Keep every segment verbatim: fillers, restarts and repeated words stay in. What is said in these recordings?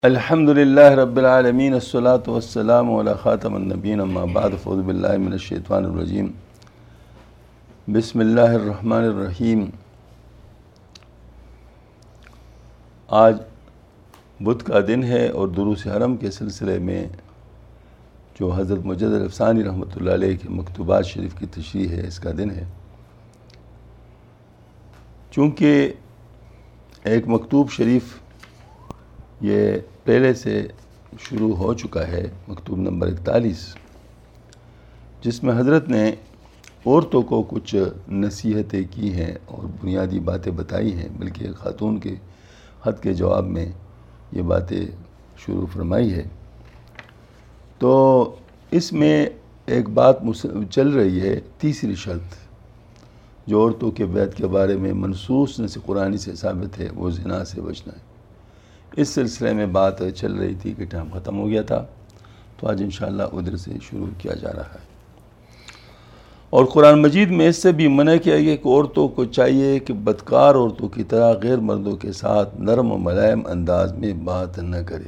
الحمد للہ رب العالمین الصلاۃ والسلام علی خاتم النبیین اما بعد فاعوذ باللہ من الشیطان الرجیم بسم اللہ الرحمن الرحیم۔ آج بدھ کا دن ہے اور دروس حرم کے سلسلے میں جو حضرت مجدد الافسانی رحمۃ اللہ علیہ کے مکتوبات شریف کی تشریح ہے، اس کا دن ہے۔ چونکہ ایک مکتوب شریف یہ پہلے سے شروع ہو چکا ہے، مکتوب نمبر اکتالیس، جس میں حضرت نے عورتوں کو کچھ نصیحتیں کی ہیں اور بنیادی باتیں بتائی ہیں، بلکہ ایک خاتون کے خط کے جواب میں یہ باتیں شروع فرمائی ہے۔ تو اس میں ایک بات چل رہی ہے، تیسری شرط جو عورتوں کے بیعت کے بارے میں منصوص نص قرآنی سے ثابت ہے، وہ زنا سے بچنا ہے۔ اس سلسلے میں بات چل رہی تھی کہ ٹائم ختم ہو گیا تھا، تو آج انشاءاللہ ادھر سے شروع کیا جا رہا ہے۔ اور قرآن مجید میں اس سے بھی منع کیا گیا کہ عورتوں کو چاہیے کہ بدکار عورتوں کی طرح غیر مردوں کے ساتھ نرم و ملائم انداز میں بات نہ کرے،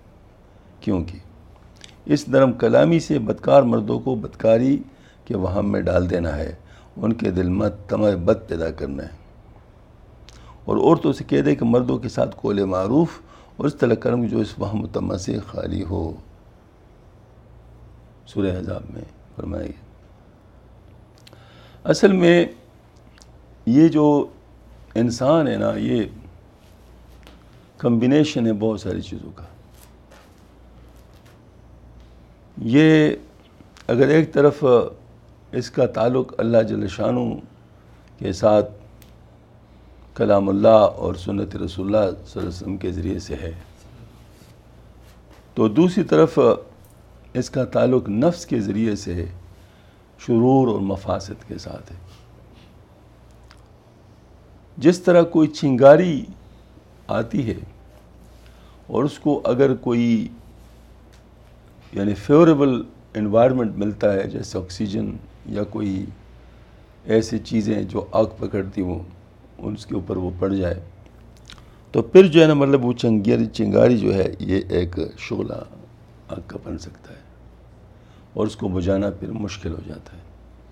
کیونکہ اس نرم کلامی سے بدکار مردوں کو بدکاری کے وہم میں ڈال دینا ہے، ان کے دل میں طمع بد پیدا کرنا ہے، اور عورتوں سے کہہ دے کہ مردوں کے ساتھ قول معروف اور اس طرح کرم جو اس وہم و طمع سے خالی ہو۔ سورہ احزاب میں فرمایا گیا۔ اصل میں یہ جو انسان ہے نا، یہ کمبینیشن ہے بہت ساری چیزوں کا۔ یہ اگر ایک طرف اس کا تعلق اللہ جل شانہ کے ساتھ کلام اللہ اور سنت رسول اللہ صلی اللہ علیہ وسلم کے ذریعے سے ہے، تو دوسری طرف اس کا تعلق نفس کے ذریعے سے شرور اور مفاسد کے ساتھ ہے۔ جس طرح کوئی چنگاری آتی ہے اور اس کو اگر کوئی یعنی فیوریبل انوائرمنٹ ملتا ہے، جیسے آکسیجن یا کوئی ایسی چیزیں جو آگ پکڑتی ہوں اس کے اوپر وہ پڑ جائے، تو پھر جو ہے نا مطلب وہ چنگاری چنگاری جو ہے یہ ایک شعلہ آگ کا بن سکتا ہے اور اس کو بجھانا پھر مشکل ہو جاتا ہے۔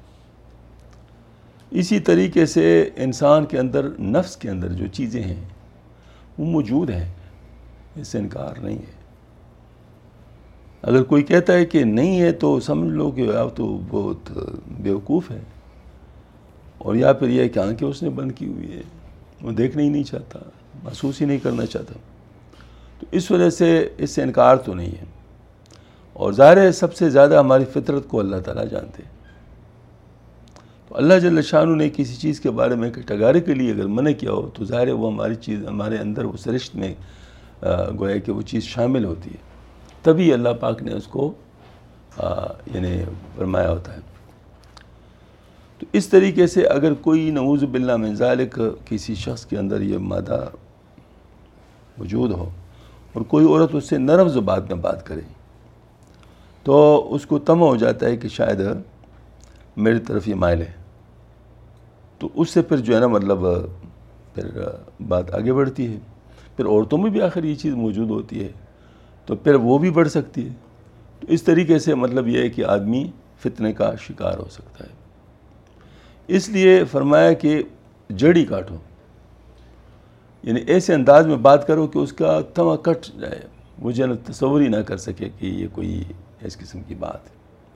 اسی طریقے سے انسان کے اندر، نفس کے اندر جو چیزیں ہیں وہ موجود ہیں، اس سے انکار نہیں ہے۔ اگر کوئی کہتا ہے کہ نہیں ہے تو سمجھ لو کہ آپ تو بہت بیوقوف ہے، اور یا پھر یہ کہ آنکھیں اس نے بند کی ہوئی ہے، وہ دیکھنا ہی نہیں چاہتا، محسوس ہی نہیں کرنا چاہتا، تو اس وجہ سے اس سے انکار تو نہیں ہے۔ اور ظاہر ہے سب سے زیادہ ہماری فطرت کو اللہ تعالیٰ جانتے ہیں، تو اللہ جل شانہ نے کسی چیز کے بارے میں کٹگارے کے لیے اگر منع کیا ہو تو ظاہر ہے وہ ہماری چیز ہمارے اندر اس رشت میں گویا کہ وہ چیز شامل ہوتی ہے، تبھی اللہ پاک نے اس کو یعنی فرمایا ہوتا ہے۔ تو اس طریقے سے اگر کوئی نعوذ باللہ من ذالک کسی شخص کے اندر یہ مادہ موجود ہو اور کوئی عورت اس سے نرم زبان میں بات کرے، تو اس کو طمع ہو جاتا ہے کہ شاید میری طرف یہ مائل ہے، تو اس سے پھر جو ہے نا مطلب پھر بات آگے بڑھتی ہے، پھر عورتوں میں بھی آخر یہ چیز موجود ہوتی ہے، تو پھر وہ بھی بڑھ سکتی ہے۔ تو اس طریقے سے مطلب یہ ہے کہ آدمی فتنے کا شکار ہو سکتا ہے۔ اس لیے فرمایا کہ جڑی کاٹو، یعنی ایسے انداز میں بات کرو کہ اس کا طمع کٹ جائے، وہ جو تصور ہی نہ کر سکے کہ یہ کوئی اس قسم کی بات ہے۔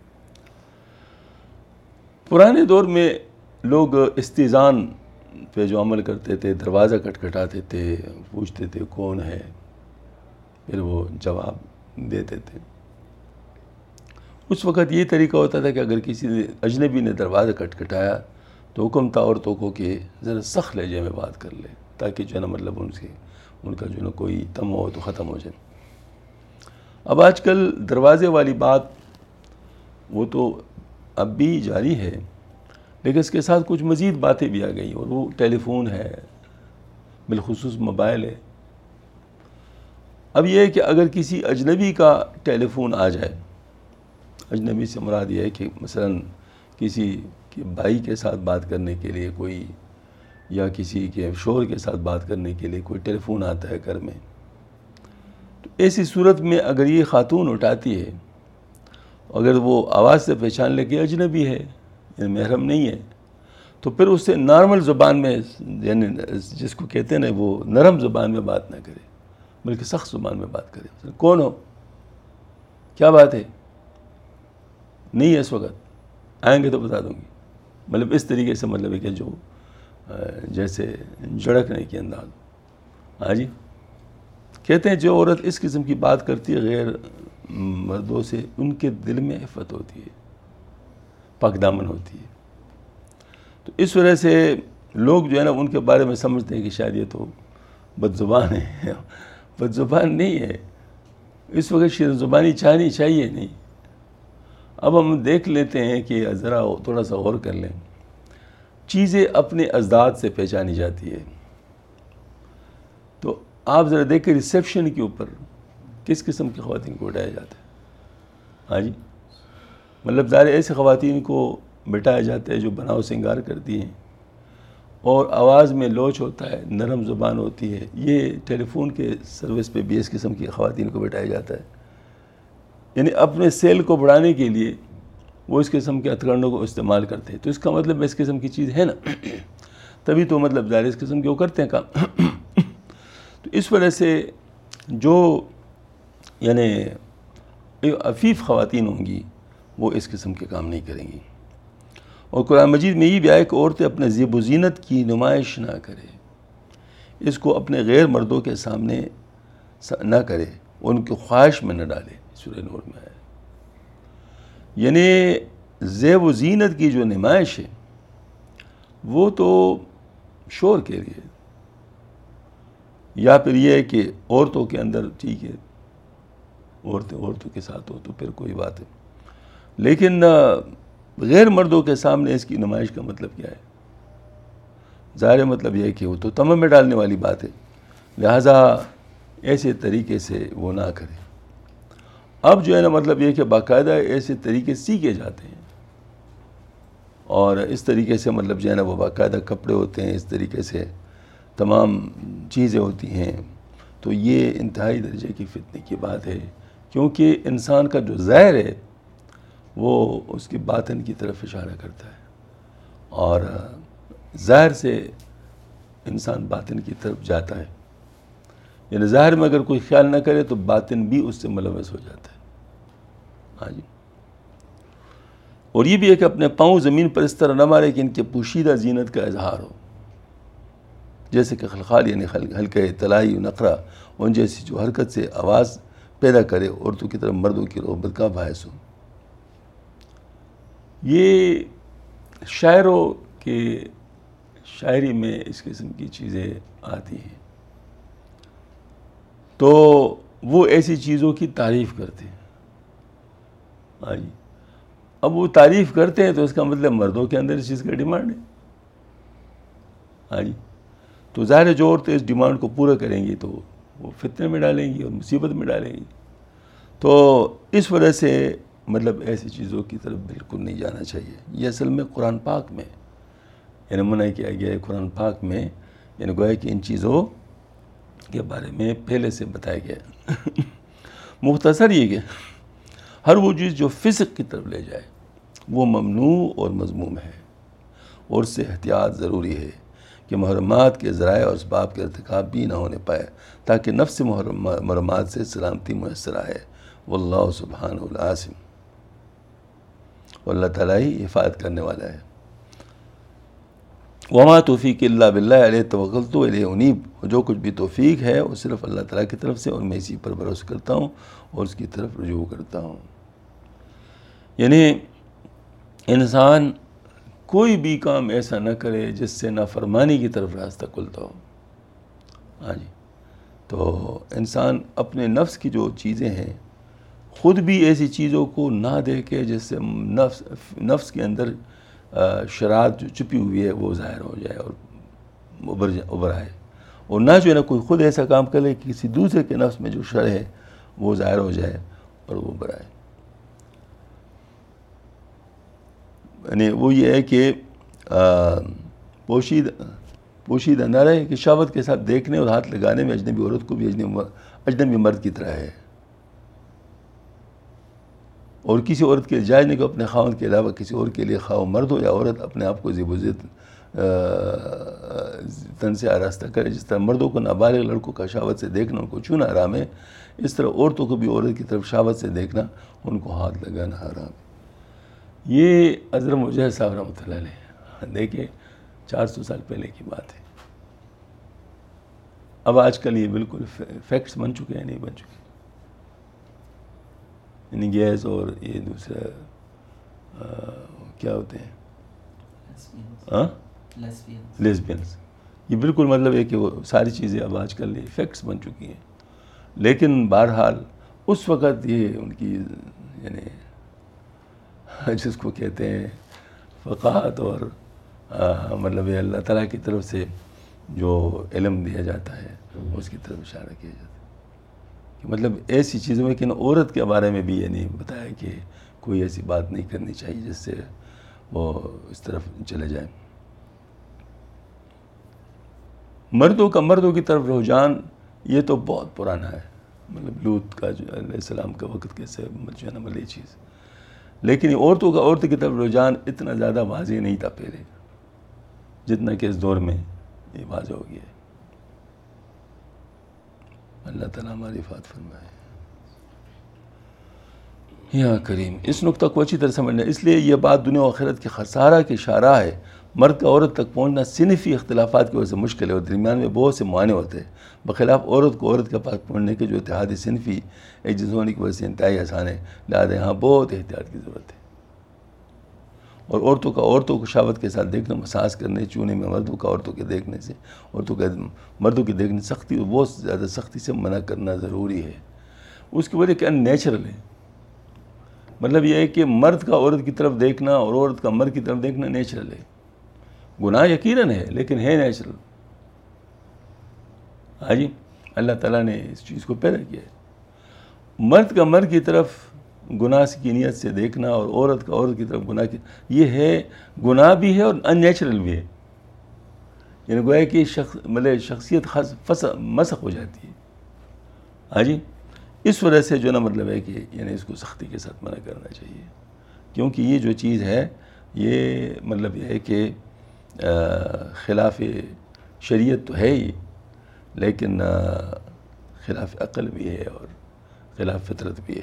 پرانے دور میں لوگ استئذان پہ جو عمل کرتے تھے، دروازہ کھٹکھٹاتے تھے، پوچھتے تھے کون ہے، پھر وہ جواب دیتے تھے۔ اس وقت یہ طریقہ ہوتا تھا کہ اگر کسی اجنبی نے دروازہ کھٹکھٹایا تو حکم تھا عورتوں کو کہ ذرا سخت لہجے میں بات کر لے، تاکہ جو ہے نا مطلب ان سے ان کا جو ہے نا کوئی طمع ہو تو ختم ہو جائے۔ اب آج کل دروازے والی بات وہ تو اب بھی جاری ہے، لیکن اس کے ساتھ کچھ مزید باتیں بھی آ گئی، اور وہ ٹیلی فون ہے، بالخصوص موبائل ہے۔ اب یہ ہے کہ اگر کسی اجنبی کا ٹیلی فون آ جائے، اجنبی سے مراد یہ ہے کہ مثلاً کسی کے بھائی کے ساتھ بات کرنے کے لیے کوئی، یا کسی کے شوہر کے ساتھ بات کرنے کے لیے کوئی ٹیلی فون آتا ہے گھر میں، تو ایسی صورت میں اگر یہ خاتون اٹھاتی ہے، اگر وہ آواز سے پہچان لے کہ اجنبی ہے، یعنی محرم نہیں ہے، تو پھر اس سے نارمل زبان میں، یعنی جس کو کہتے ہیں نا وہ نرم زبان میں بات نہ کرے، بلکہ سخت زبان میں بات کرے. کون ہو؟ کیا بات ہے؟ نہیں ہے اس وقت، آئیں گے تو بتا دوں گی. مطلب اس طریقے سے، مطلب ہے کہ جو جیسے جھڑکنے کے انداز. ہاں جی، کہتے ہیں جو عورت اس قسم کی بات کرتی ہے غیر مردوں سے، ان کے دل میں عفت ہوتی ہے، پاک دامن ہوتی ہے. تو اس وجہ سے لوگ جو ہے نا ان کے بارے میں سمجھتے ہیں کہ شاید یہ تو بد زبان ہے. بد زبان نہیں ہے، اس وقت شیرین زبانی چاہنی چاہیے نہیں. اب ہم دیکھ لیتے ہیں کہ ذرا تھوڑا سا غور کر لیں، چیزیں اپنے اجداد سے پہچانی جاتی ہے. تو آپ ذرا دیکھیں ریسیپشن کے اوپر کس قسم کی خواتین کو بٹھایا جاتا ہے. ہاں جی، مطلب ظاہر ایسے خواتین کو بٹھایا جاتا ہے جو بناؤ سنگار کرتی ہیں اور آواز میں لوچ ہوتا ہے، نرم زبان ہوتی ہے. یہ ٹیلی فون کے سروس پہ بھی اس قسم کی خواتین کو بٹھایا جاتا ہے، یعنی اپنے سیل کو بڑھانے کے لیے وہ اس قسم کے ہتھکنڈوں کو استعمال کرتے ہیں. تو اس کا مطلب اس قسم کی چیز ہے نا، تبھی تو مطلب ظاہر اس قسم کے وہ کرتے ہیں کام. تو اس وجہ سے جو یعنی عفیف خواتین ہوں گی وہ اس قسم کے کام نہیں کریں گی. اور قرآن مجید میں یہ بھی آیا کہ عورتیں اپنے زیب و زینت کی نمائش نہ کرے، اس کو اپنے غیر مردوں کے سامنے نہ کرے، ان کی خواہش میں نہ ڈالے. سورہ نور میں آیا. یعنی زیب و زینت کی جو نمائش ہے وہ تو شور کے لیے، یا پھر یہ ہے کہ عورتوں کے اندر ٹھیک ہے، عورتیں عورتوں کے ساتھ ہو تو پھر کوئی بات ہے، لیکن غیر مردوں کے سامنے اس کی نمائش کا مطلب کیا ہے؟ ظاہر مطلب یہ ہے کہ وہ تو تمم میں ڈالنے والی بات ہے، لہٰذا ایسے طریقے سے وہ نہ کرے. اب جو ہے نا مطلب یہ کہ باقاعدہ ایسے طریقے سیکھے جاتے ہیں، اور اس طریقے سے مطلب جو ہے نا وہ باقاعدہ کپڑے ہوتے ہیں، اس طریقے سے تمام چیزیں ہوتی ہیں. تو یہ انتہائی درجے کی فتنے کی بات ہے، کیونکہ انسان کا جو ظاہر ہے وہ اس کی باطن کی طرف اشارہ کرتا ہے، اور ظاہر سے انسان باطن کی طرف جاتا ہے. یعنی ظاہر میں اگر کوئی خیال نہ کرے تو باطن بھی اس سے ملوث ہو جاتا ہے. ہاں جی. اور یہ بھی ہے کہ اپنے پاؤں زمین پر اس طرح نہ مارے کہ ان کے پوشیدہ زینت کا اظہار ہو، جیسے کہ خلخال یعنی ہلکے طلائی و نقرہ، ان جیسی جو حرکت سے آواز پیدا کرے، عورتوں کی طرف مردوں کی رغبت کا باعث ہو. یہ شاعروں کے شاعری میں اس قسم کی چیزیں آتی ہیں، تو وہ ایسی چیزوں کی تعریف کرتے ہیں. ہاں جی. اب وہ تعریف کرتے ہیں تو اس کا مطلب مردوں کے اندر اس چیز کا ڈیمانڈ ہے. ہاں جی. تو ظاہر ہے جو عورتیں اس ڈیمانڈ کو پورا کریں گی تو وہ فتنے میں ڈالیں گی اور مصیبت میں ڈالیں گی. تو اس وجہ سے مطلب ایسی چیزوں کی طرف بالکل نہیں جانا چاہیے. یہ اصل میں قرآن پاک میں یعنی منع کیا گیا ہے، قرآن پاک میں یعنی گویا کہ ان چیزوں کے بارے میں پہلے سے بتایا گیا ہے. مختصر یہ کہ ہر وہ چیز جو فسق کی طرف لے جائے وہ ممنوع اور مذموم ہے، اور اس سے احتیاط ضروری ہے کہ محرمات کے ذرائع اور اسباب کے ارتکاب بھی نہ ہونے پائے، تاکہ نفس محرمات سے سلامتی میسر آئے. واللہ سبحانہ العاصم، اللہ تعالیٰ ہی حفاظت کرنے والا ہے. وما توفیق الا باللہ علیہ توکلت و الیہ انیب، جو کچھ بھی توفیق ہے وہ صرف اللہ تعالیٰ کی طرف سے، اور میں اسی پر بھروسہ کرتا ہوں اور اس کی طرف رجوع کرتا ہوں. یعنی انسان کوئی بھی کام ایسا نہ کرے جس سے نافرمانی کی طرف راستہ کھلتا ہو. ہاں جی. تو انسان اپنے نفس کی جو چیزیں ہیں خود بھی ایسی چیزوں کو نہ دیکھے جس سے نفس نفس کے اندر شرارت جو چھپی ہوئی ہے وہ ظاہر ہو جائے اور ابھر ابھر آئے، اور نہ جو ہے نا کوئی خود ایسا کام کرے کہ کسی دوسرے کے نفس میں جو شر ہے وہ ظاہر ہو جائے اور وہ ابھر آئے. یعنی وہ یہ ہے کہ پوشیدہ پوشیدہ نہ رہے کہ شہوت کے ساتھ دیکھنے اور ہاتھ لگانے میں اجنبی عورت کو بھی اجنبی اجنبی مرد کی طرح ہے، اور کسی عورت کے جائز نہیں کہ اپنے خاوند کے علاوہ کسی اور کے لیے خواہ مرد ہو یا عورت اپنے آپ کو ذیب و زیت تن سے آراستہ کرے. جس طرح مردوں کو نابالغ لڑکوں کا شہوت سے دیکھنا ان کو چھونا حرام ہے، اس طرح عورتوں کو بھی عورت کی طرف شہوت سے دیکھنا ان کو ہاتھ لگانا حرام ہے. یہ حضرت مجاہد صاحب رحمۃ اللہ علیہ، دیکھیں چار سو سال پہلے کی بات ہے. اب آج کل یہ بالکل فیکٹس بن چکے ہیں، نہیں بن چکے. یعنی گیس اور یہ دوسرا کیا ہوتے ہیں ہاں لیسبینس، یہ بالکل مطلب ہے کہ وہ ساری چیزیں اب آج کل یہ فیکٹس بن چکی ہیں. لیکن بہرحال اس وقت یہ ان کی یعنی جس کو کہتے ہیں فقاہت اور مطلب یہ اللہ تعالیٰ کی طرف سے جو علم دیا جاتا ہے اس کی طرف اشارہ کیا جاتا ہے کہ مطلب ایسی چیزوں میں کہ عورت کے بارے میں بھی یعنی بتایا کہ کوئی ایسی بات نہیں کرنی چاہیے جس سے وہ اس طرف چلے جائیں. مردوں کا مردوں کی طرف رجحان یہ تو بہت پرانا ہے، مطلب لوط کا جو علیہ السلام کا وقت کیسے جو ہے نا مطلب یہ چیز. لیکن عورتوں کا عورت کی طرف رجحان اتنا زیادہ واضح نہیں تھا پہلے جتنا کہ اس دور میں یہ واضح ہو گیا ہے. اللہ تعالیٰ ہماری حفاظت فرمائے. یا کریم، اس نقطہ کو اچھی طرح سمجھنا. اس لیے یہ بات دنیا و آخرت کے خسارہ کی شارح ہے. مرد کا عورت تک پہنچنا صنفی اختلافات کی وجہ سے مشکل ہے اور درمیان میں بہت سے معانے ہوتے ہیں، بخلاف عورت کو عورت کے پاس پہنچنے کے جو اتحادی صنفی ایک جنس ہونے کی وجہ سے انتہائی آسان ہے. لہٰذا یہاں بہت احتیاط کی ضرورت ہے. اور عورتوں کا عورتوں کو شہوت کے ساتھ دیکھنا، مساج کرنے چونے میں مردوں کا عورتوں کے دیکھنے سے عورتوں کے مردوں کے دیکھنے سختی اور بہت زیادہ سختی سے منع کرنا ضروری ہے. اس کی وجہ کہ ان نیچرل ہے. مطلب یہ ہے کہ مرد کا عورت کی طرف دیکھنا اور عورت کا مرد کی طرف دیکھنا نیچرل ہے. گناہ یقیناً ہے لیکن ہے نیچرل. ہاں جی، اللہ تعالیٰ نے اس چیز کو پیدا کیا ہے. مرد کا مرد کی طرف گناہ کی نیت سے دیکھنا اور عورت کا عورت کی طرف گناہ کی، یہ ہے گناہ بھی ہے اور ان نیچرل بھی ہے. یعنی گویا کہ شخص مطلب شخصیت خاص مسخ ہو جاتی ہے. ہاں جی، اس وجہ سے جو نا مطلب ہے کہ یعنی اس کو سختی کے ساتھ منع کرنا چاہیے، کیونکہ یہ جو چیز ہے یہ مطلب یہ ہے کہ خلاف شریعت تو ہے ہی، لیکن خلاف عقل بھی ہے اور خلاف فطرت بھی ہے.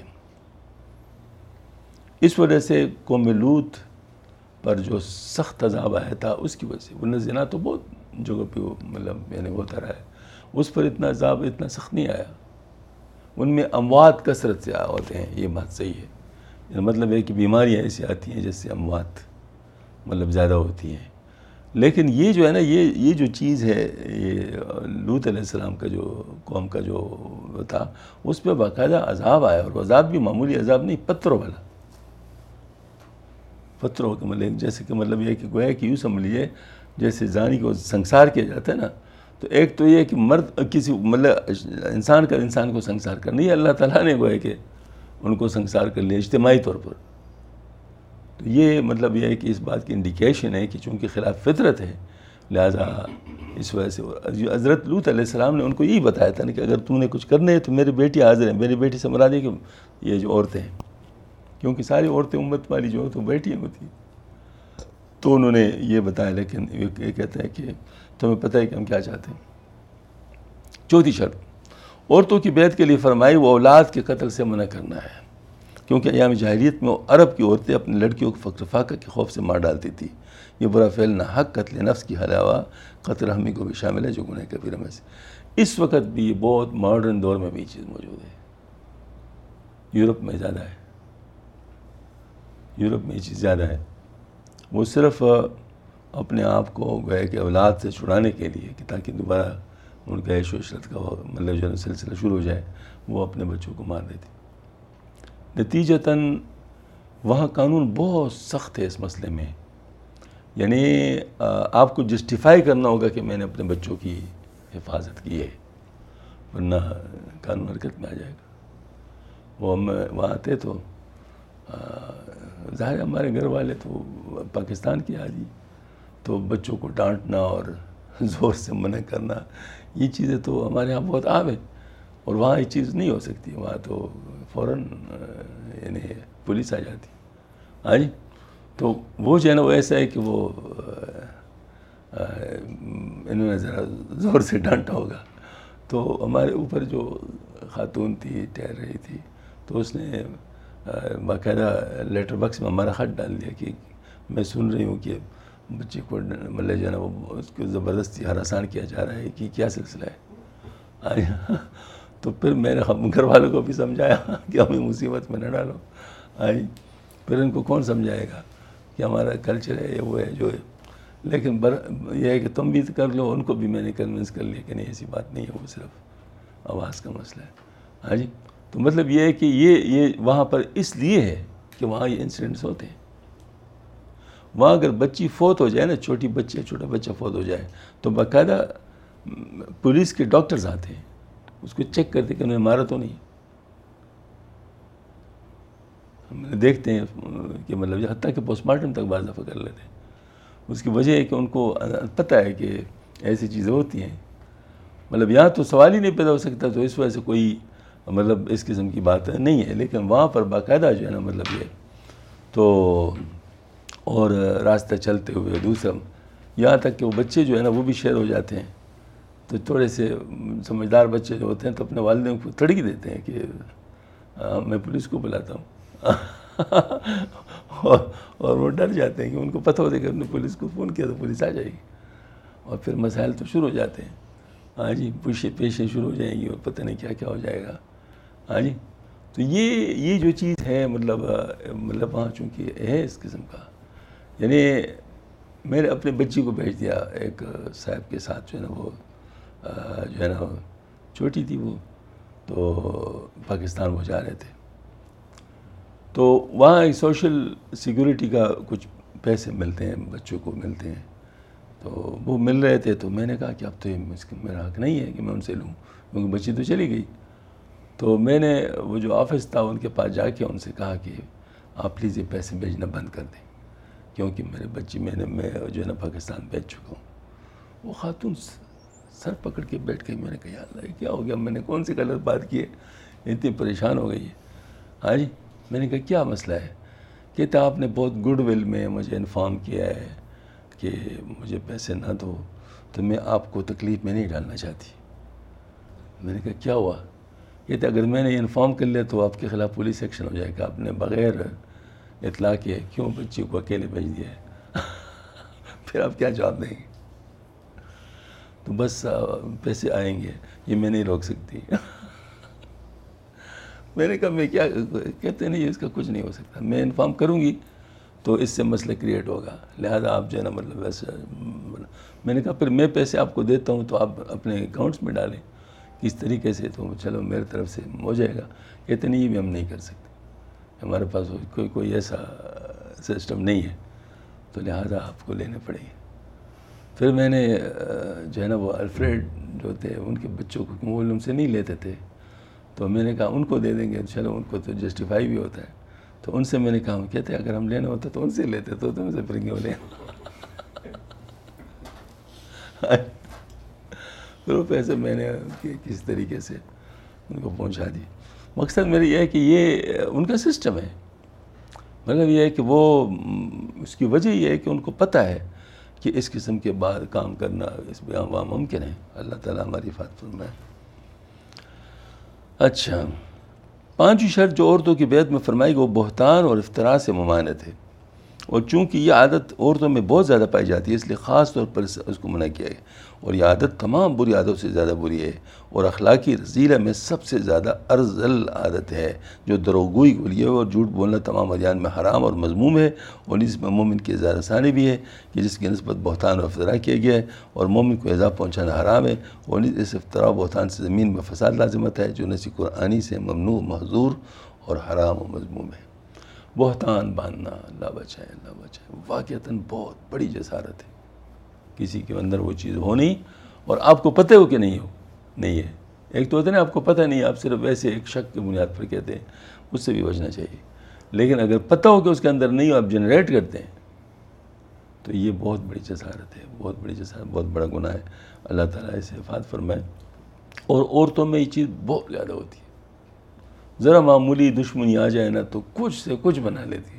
اس وجہ سے قوم لوط پر جو سخت عذاب آیا تھا اس کی وجہ سے، ورنہ زنا تو بہت جگہ پہ مطلب یعنی ہوتا رہا ہے، اس پر اتنا عذاب اتنا سخت نہیں آیا. ان میں اموات کثرت سے ہوتے ہیں، یہ بات صحیح ہے. یعنی مطلب ہے کہ بیماریاں ایسی آتی ہیں جس سے اموات مطلب زیادہ ہوتی ہیں. لیکن یہ جو ہے نا یہ یہ جو چیز ہے، یہ لوط علیہ السلام کا جو قوم کا جو تھا اس پہ باقاعدہ عذاب آیا، اور عذاب بھی معمولی عذاب نہیں، پتھروں والا. پتھروں کا مطلب جیسے کہ مطلب یہ کہ گویا کہ یوں سمجھ لیجیے جیسے زانی کو سنسار کیا جاتا ہے نا، تو ایک تو یہ کہ مرد کسی مطلب انسان کا انسان کو سنسار کرنا، یہ اللہ تعالیٰ نے گویا کہ ان کو سنسار کر لیا اجتماعی طور پر. تو یہ مطلب یہ ہے کہ اس بات کی انڈیکیشن ہے کہ چونکہ خلاف فطرت ہے، لہٰذا اس وجہ سے حضرت لوط علیہ السلام نے ان کو یہی بتایا تھا کہ اگر تم نے کچھ کرنے ہے تو میری بیٹی حاضر ہے. میری بیٹی سے مراد ہے کہ یہ جو عورتیں ہیں، کیونکہ ساری عورتیں امت والی جو تو بیٹیاں ہوتی ہیں. تو انہوں نے یہ بتایا، لیکن یہ کہتا ہے کہ تمہیں پتہ ہے کہ ہم کیا چاہتے ہیں. چوتھی شرط عورتوں کی بیعت کے لیے فرمائی وہ اولاد کے قتل سے منع کرنا ہے، کیونکہ ایام جاہلیت میں عرب کی عورتیں اپنی لڑکیوں کو فقر فاقہ کے خوف سے مار ڈالتی تھی. یہ برا فعل نہ حق قتل نفس کی علاوہ قتل رحمی کو بھی شامل ہے جو گناہ کبیرہ میں سے. اس وقت بھی بہت ماڈرن دور میں بھی یہ چیز موجود ہے. یورپ میں زیادہ ہے، یورپ میں یہ چیز زیادہ ہے. وہ صرف اپنے آپ کو گویا کہ اولاد سے چھڑانے کے لیے کہ تاکہ دوبارہ ان کا عیش و عشرت کا مطلب جو سلسلہ شروع ہو جائے، وہ اپنے بچوں کو مار دیتی. نتیجتاً وہاں قانون بہت سخت ہے اس مسئلے میں. یعنی آپ کو جسٹیفائی کرنا ہوگا کہ میں نے اپنے بچوں کی حفاظت کی ہے، ورنہ قانون حرکت میں آ جائے گا. وہ ہم وہاں آتے تو ظاہر ہمارے گھر والے تو پاکستان کی آدھی، تو بچوں کو ڈانٹنا اور زور سے منع کرنا، یہ چیزیں تو ہمارے ہاں بہت عام ہے. اور وہاں یہ چیز نہیں ہو سکتی، وہاں تو فوراً یعنی پولیس آ جاتی. ہاں جی. تو وہ جو ہے نا وہ ایسا ہے کہ وہ انہوں نے ذرا زور سے ڈانٹا ہوگا. تو ہمارے اوپر جو خاتون تھی ٹہر رہی تھی تو اس نے باقاعدہ لیٹر باکس میں ہمارا خط ڈال دیا کہ میں سن رہی ہوں کہ بچے کو مطلب جو ہے نا وہ اس کو زبردستی ہراسان کیا جا رہا ہے کہ کیا سلسلہ ہے. تو پھر میں نے گھر والوں کو بھی سمجھایا کہ ہمیں مصیبت میں نہ ڈالو. آئی پھر ان کو کون سمجھائے گا کہ ہمارا کلچر ہے یہ وہ ہے جو ہے. لیکن بر یہ ہے کہ تم بھی کر لو، ان کو بھی میں نے کنونس کر لیا کہ نہیں ایسی بات نہیں ہے، وہ صرف آواز کا مسئلہ ہے. ہاں جی. تو مطلب یہ ہے کہ یہ یہ وہاں پر اس لیے ہے کہ وہاں یہ انسیڈنٹس ہوتے ہیں. وہاں اگر بچی فوت ہو جائے نا، چھوٹی بچے چھوٹا بچہ فوت ہو جائے تو باقاعدہ پولیس کے ڈاکٹرز آتے ہیں، اس کو چیک کرتے کہ انہیں مارا تو نہیں. ہم دیکھتے ہیں کہ مطلب حتیٰ کہ پوسٹ مارٹم تک بعض دفعہ کر لیتے ہیں. اس کی وجہ ہے کہ ان کو پتہ ہے کہ ایسی چیزیں ہوتی ہیں. مطلب یہاں تو سوال ہی نہیں پیدا ہو سکتا، تو اس وجہ سے کوئی مطلب اس قسم کی بات نہیں ہے. لیکن وہاں پر باقاعدہ جو ہے نا مطلب یہ تو اور راستہ چلتے ہوئے دوسرا یہاں تک کہ وہ بچے جو ہے نا وہ بھی شیر ہو جاتے ہیں. تو تھوڑے سے سمجھدار بچے جو ہوتے ہیں تو اپنے والدین کو تڑکی دیتے ہیں کہ میں پولیس کو بلاتا ہوں. اور وہ ڈر جاتے ہیں کہ ان کو پتہ ہوتا ہے کہ انہوں نے پولیس کو فون کیا تو پولیس آ جائے گی، اور پھر مسائل تو شروع ہو جاتے ہیں. ہاں جی. پوچھے پیشیں شروع ہو جائیں گی اور پتہ نہیں کیا کیا ہو جائے گا. ہاں جی. تو یہ یہ جو چیز ہے مطلب مطلب وہاں چونکہ ہے اس قسم کا، یعنی میں نے اپنے بچی کو بھیج دیا ایک صاحب کے ساتھ جو ہے نا وہ جو ہے نا چھوٹی تھی وہ، تو پاکستان وہ جا رہے تھے. تو وہاں ایک سوشل سیکورٹی کا کچھ پیسے ملتے ہیں بچوں کو ملتے ہیں، تو وہ مل رہے تھے. تو میں نے کہا کہ اب تو یہ میرا حق نہیں ہے کہ میں ان سے لوں، کیونکہ بچی تو چلی گئی. تو میں نے وہ جو آفس تھا ان کے پاس جا کے ان سے کہا کہ آپ پلیز یہ پیسے بھیجنا بند کر دیں، کیونکہ میرے بچی میں نے میں جو ہے نا پاکستان بھیج چکا ہوں. وہ خاتون سر پکڑ کے بیٹھ گئی. میں نے کہا یا اللہ کیا ہو گیا، میں نے کون سی غلط بات کی ہے، اتنی پریشان ہو گئی ہے. ہاں جی. میں نے کہا کیا مسئلہ ہے؟ کہتے آپ نے بہت گڈ ول میں مجھے انفارم کیا ہے کہ مجھے پیسے نہ دو، تو میں آپ کو تکلیف میں نہیں ڈالنا چاہتی. میں نے کہا کیا ہوا؟ کہتے اگر میں نے یہ انفارم کر لیا تو آپ کے خلاف پولیس ایکشن ہو جائے گا. آپ نے بغیر اطلاع کے کیوں بچی کو اکیلے بھیج دیا ہے؟ پھر آپ کیا جواب دیں گے؟ تو بس پیسے آئیں گے، یہ میں نہیں روک سکتی. میں نے کہا میں کیا کہتے نہیں اس کا کچھ نہیں ہو سکتا، میں انفارم کروں گی تو اس سے مسئلہ کریٹ ہوگا، لہذا آپ جو ہے نا مطلب ویسے. میں نے کہا پھر میں پیسے آپ کو دیتا ہوں تو آپ اپنے اکاؤنٹس میں ڈالیں کس طریقے سے، تو چلو میرے طرف سے ہو جائے گا. کہتے نہیں یہ بھی ہم نہیں کر سکتے، ہمارے پاس کوئی کوئی ایسا سسٹم نہیں ہے، تو لہذا آپ کو لینے پڑیں گے. پھر میں نے جو ہے نا وہ الفریڈ جو تھے ان کے بچوں کو وہ ان سے نہیں لیتے تھے، تو میں نے کہا ان کو دے دیں گے، چلو ان کو تو جسٹیفائی بھی ہوتا ہے. تو ان سے میں نے کہا کہتے اگر ہم لینا ہوتا تو ان سے لیتے، تو تم سے پھر کیوں لیں؟ پھر وہ پیسے میں نے کسی طریقے سے ان کو پہنچا دی. مقصد میرا یہ ہے کہ یہ ان کا سسٹم ہے. مطلب یہ ہے کہ وہ اس کی وجہ یہ ہے کہ ان کو پتہ ہے کہ اس قسم کے بعد کام کرنا اس میں عوام ممکن ہے. اللہ تعالیٰ ہماری حفاظت فرمائے. اچھا، پانچویں شرط جو عورتوں کی بیعت میں فرمائی گئی وہ بہتان اور افتراء سے ممانعت ہے، اور چونکہ یہ عادت عورتوں میں بہت زیادہ پائی جاتی ہے اس لیے خاص طور پر اس کو منع کیا ہے. اور یہ عادت تمام بری عادتوں سے زیادہ بری ہے اور اخلاقی رذیلہ میں سب سے زیادہ ارذل عادت ہے جو دروغگوئی کے لیے اور جھوٹ بولنا تمام ادیان میں حرام اور مذموم ہے، اور اس میں مومن کی اظہار ثانی بھی ہے کہ جس کی نسبت بہتان اور افتراء کیا گیا ہے، اور مومن کو ایذا پہنچانا حرام ہے. اور اس افتراء و بہتان سے زمین میں فساد لازمت ہے جو نص قرآنی سے ممنوع محظور اور حرام و مذموم ہے. بہتان باندھنا، اللہ بچائے اللہ بچائے، واقعتاً بہت بڑی جسارت ہے. کسی کے اندر وہ چیز ہو نہیں اور آپ کو پتہ ہو کہ نہیں ہو نہیں ہے. ایک تو ہوتا ہے نا آپ کو پتہ نہیں، آپ صرف ویسے ایک شک کی بنیاد پر کہتے ہیں، اس سے بھی بچنا چاہیے. لیکن اگر پتہ ہو کہ اس کے اندر نہیں ہو، آپ جنریٹ کرتے ہیں، تو یہ بہت بڑی جسارت ہے، بہت بڑی جسارت، بہت بڑا گناہ ہے. اللہ تعالیٰ اسے حفاظت فرمائے. اور عورتوں میں یہ چیز بہت زیادہ ہوتی ہے، ذرا معمولی دشمنی آ جائے نا تو کچھ سے کچھ بنا لیتی ہے.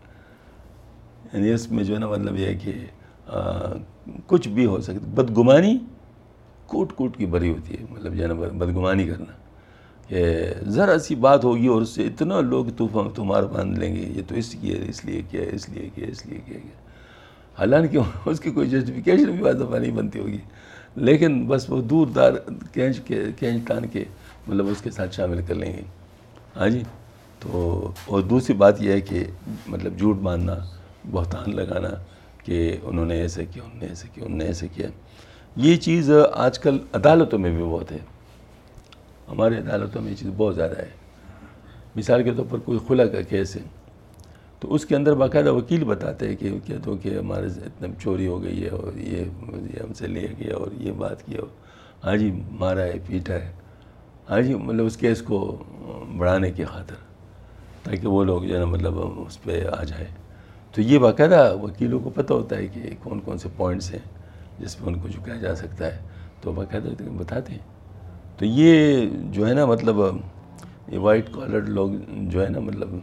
یعنی اس میں جو ہے نا مطلب یہ ہے کہ آ, کچھ بھی ہو سکتا. بدگمانی کوٹ کوٹ کی بری ہوتی ہے، مطلب جو ہے نا بدگمانی کرنا کہ ذرا سی بات ہوگی اور اس سے اتنا لوگ طوفان تمہار باندھ لیں گے، یہ تو اس لیے اس لیے کیا اس لیے کیا اس لیے کیا گیا، حالانکہ اس کی کوئی جسٹیفیکیشن بھی بعض دفعہ نہیں بنتی ہوگی، لیکن بس وہ دور دار کھینچ کے کھینچ تان کے مطلب اس کے ساتھ شامل کر لیں گے. ہاں جی. تو اور دوسری بات یہ ہے کہ مطلب جھوٹ ماننا، بہتان لگانا کہ انہوں نے ایسے کیا انہوں نے ایسے کیا انہوں نے ایسے کیا. یہ چیز آج کل عدالتوں میں بھی بہت ہے، ہمارے عدالتوں میں یہ چیز بہت زیادہ ہے. مثال کے طور پر کوئی خلا کا کیس ہے تو اس کے اندر باقاعدہ وکیل بتاتے ہیں کہ کیا تو کہ ہمارے اتنا چوری ہو گئی ہے اور یہ یہ ہم سے لے گیا اور یہ بات کیا، ہاں جی مارا ہے پیٹا ہے، ہاں جی مطلب اس کیس کو بڑھانے کی خاطر تاکہ وہ لوگ جو ہے نا مطلب اس پہ آ جائے. تو یہ باقاعدہ وکیلوں کو پتہ ہوتا ہے کہ کون کون سے پوائنٹس ہیں جس پہ ان کو جھکایا جا سکتا ہے، تو باقاعدہ بتاتے ہیں. تو یہ جو ہے نا مطلب یہ وائٹ کالرڈ لوگ جو ہے نا مطلب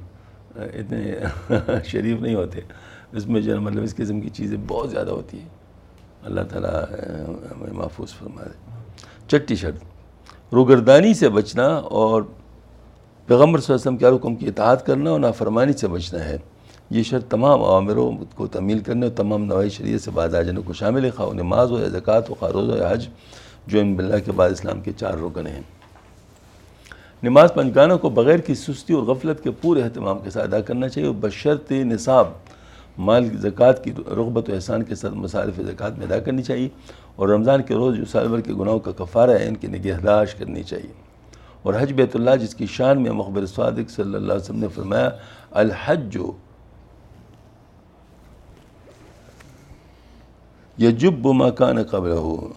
اتنے شریف نہیں ہوتے، اس میں جو ہے مطلب اس قسم کی چیزیں بہت زیادہ ہوتی ہیں. اللہ تعالیٰ ہمیں محفوظ فرما دے. چھٹی شرط روگردانی سے بچنا اور پیغمبر صلی اللہ علیہ وسلم کے حکم کی اطاعت کرنا اور نافرمانی سے بچنا ہے. یہ شرط تمام اوامروں کو تعمیل کرنے اور تمام نواحی شریعت سے باز آ جانے کو شامل ہے، خواہ نماز ہو یا زکوٰۃ ہو، خواہ روزہ ہو یا حج، جو ان باللہ کے بعد اسلام کے چار رکن ہیں. نماز پنجگانہ کو بغیر کی سستی اور غفلت کے پورے اہتمام کے ساتھ ادا کرنا چاہیے اور بشرط نصاب مال زکوٰۃ کی رغبت و احسان کے ساتھ مصارف زکوٰۃ میں ادا کرنی چاہیے. اور رمضان کے روز جو سال بھر کے گناہوں کا کفارہ ہے ان کی نگہداشت کرنی چاہیے. اور حج بیت اللہ جس کی شان میں مخبر صادق صلی اللہ علیہ وسلم نے فرمایا الحج یجب ما کان قبلہ،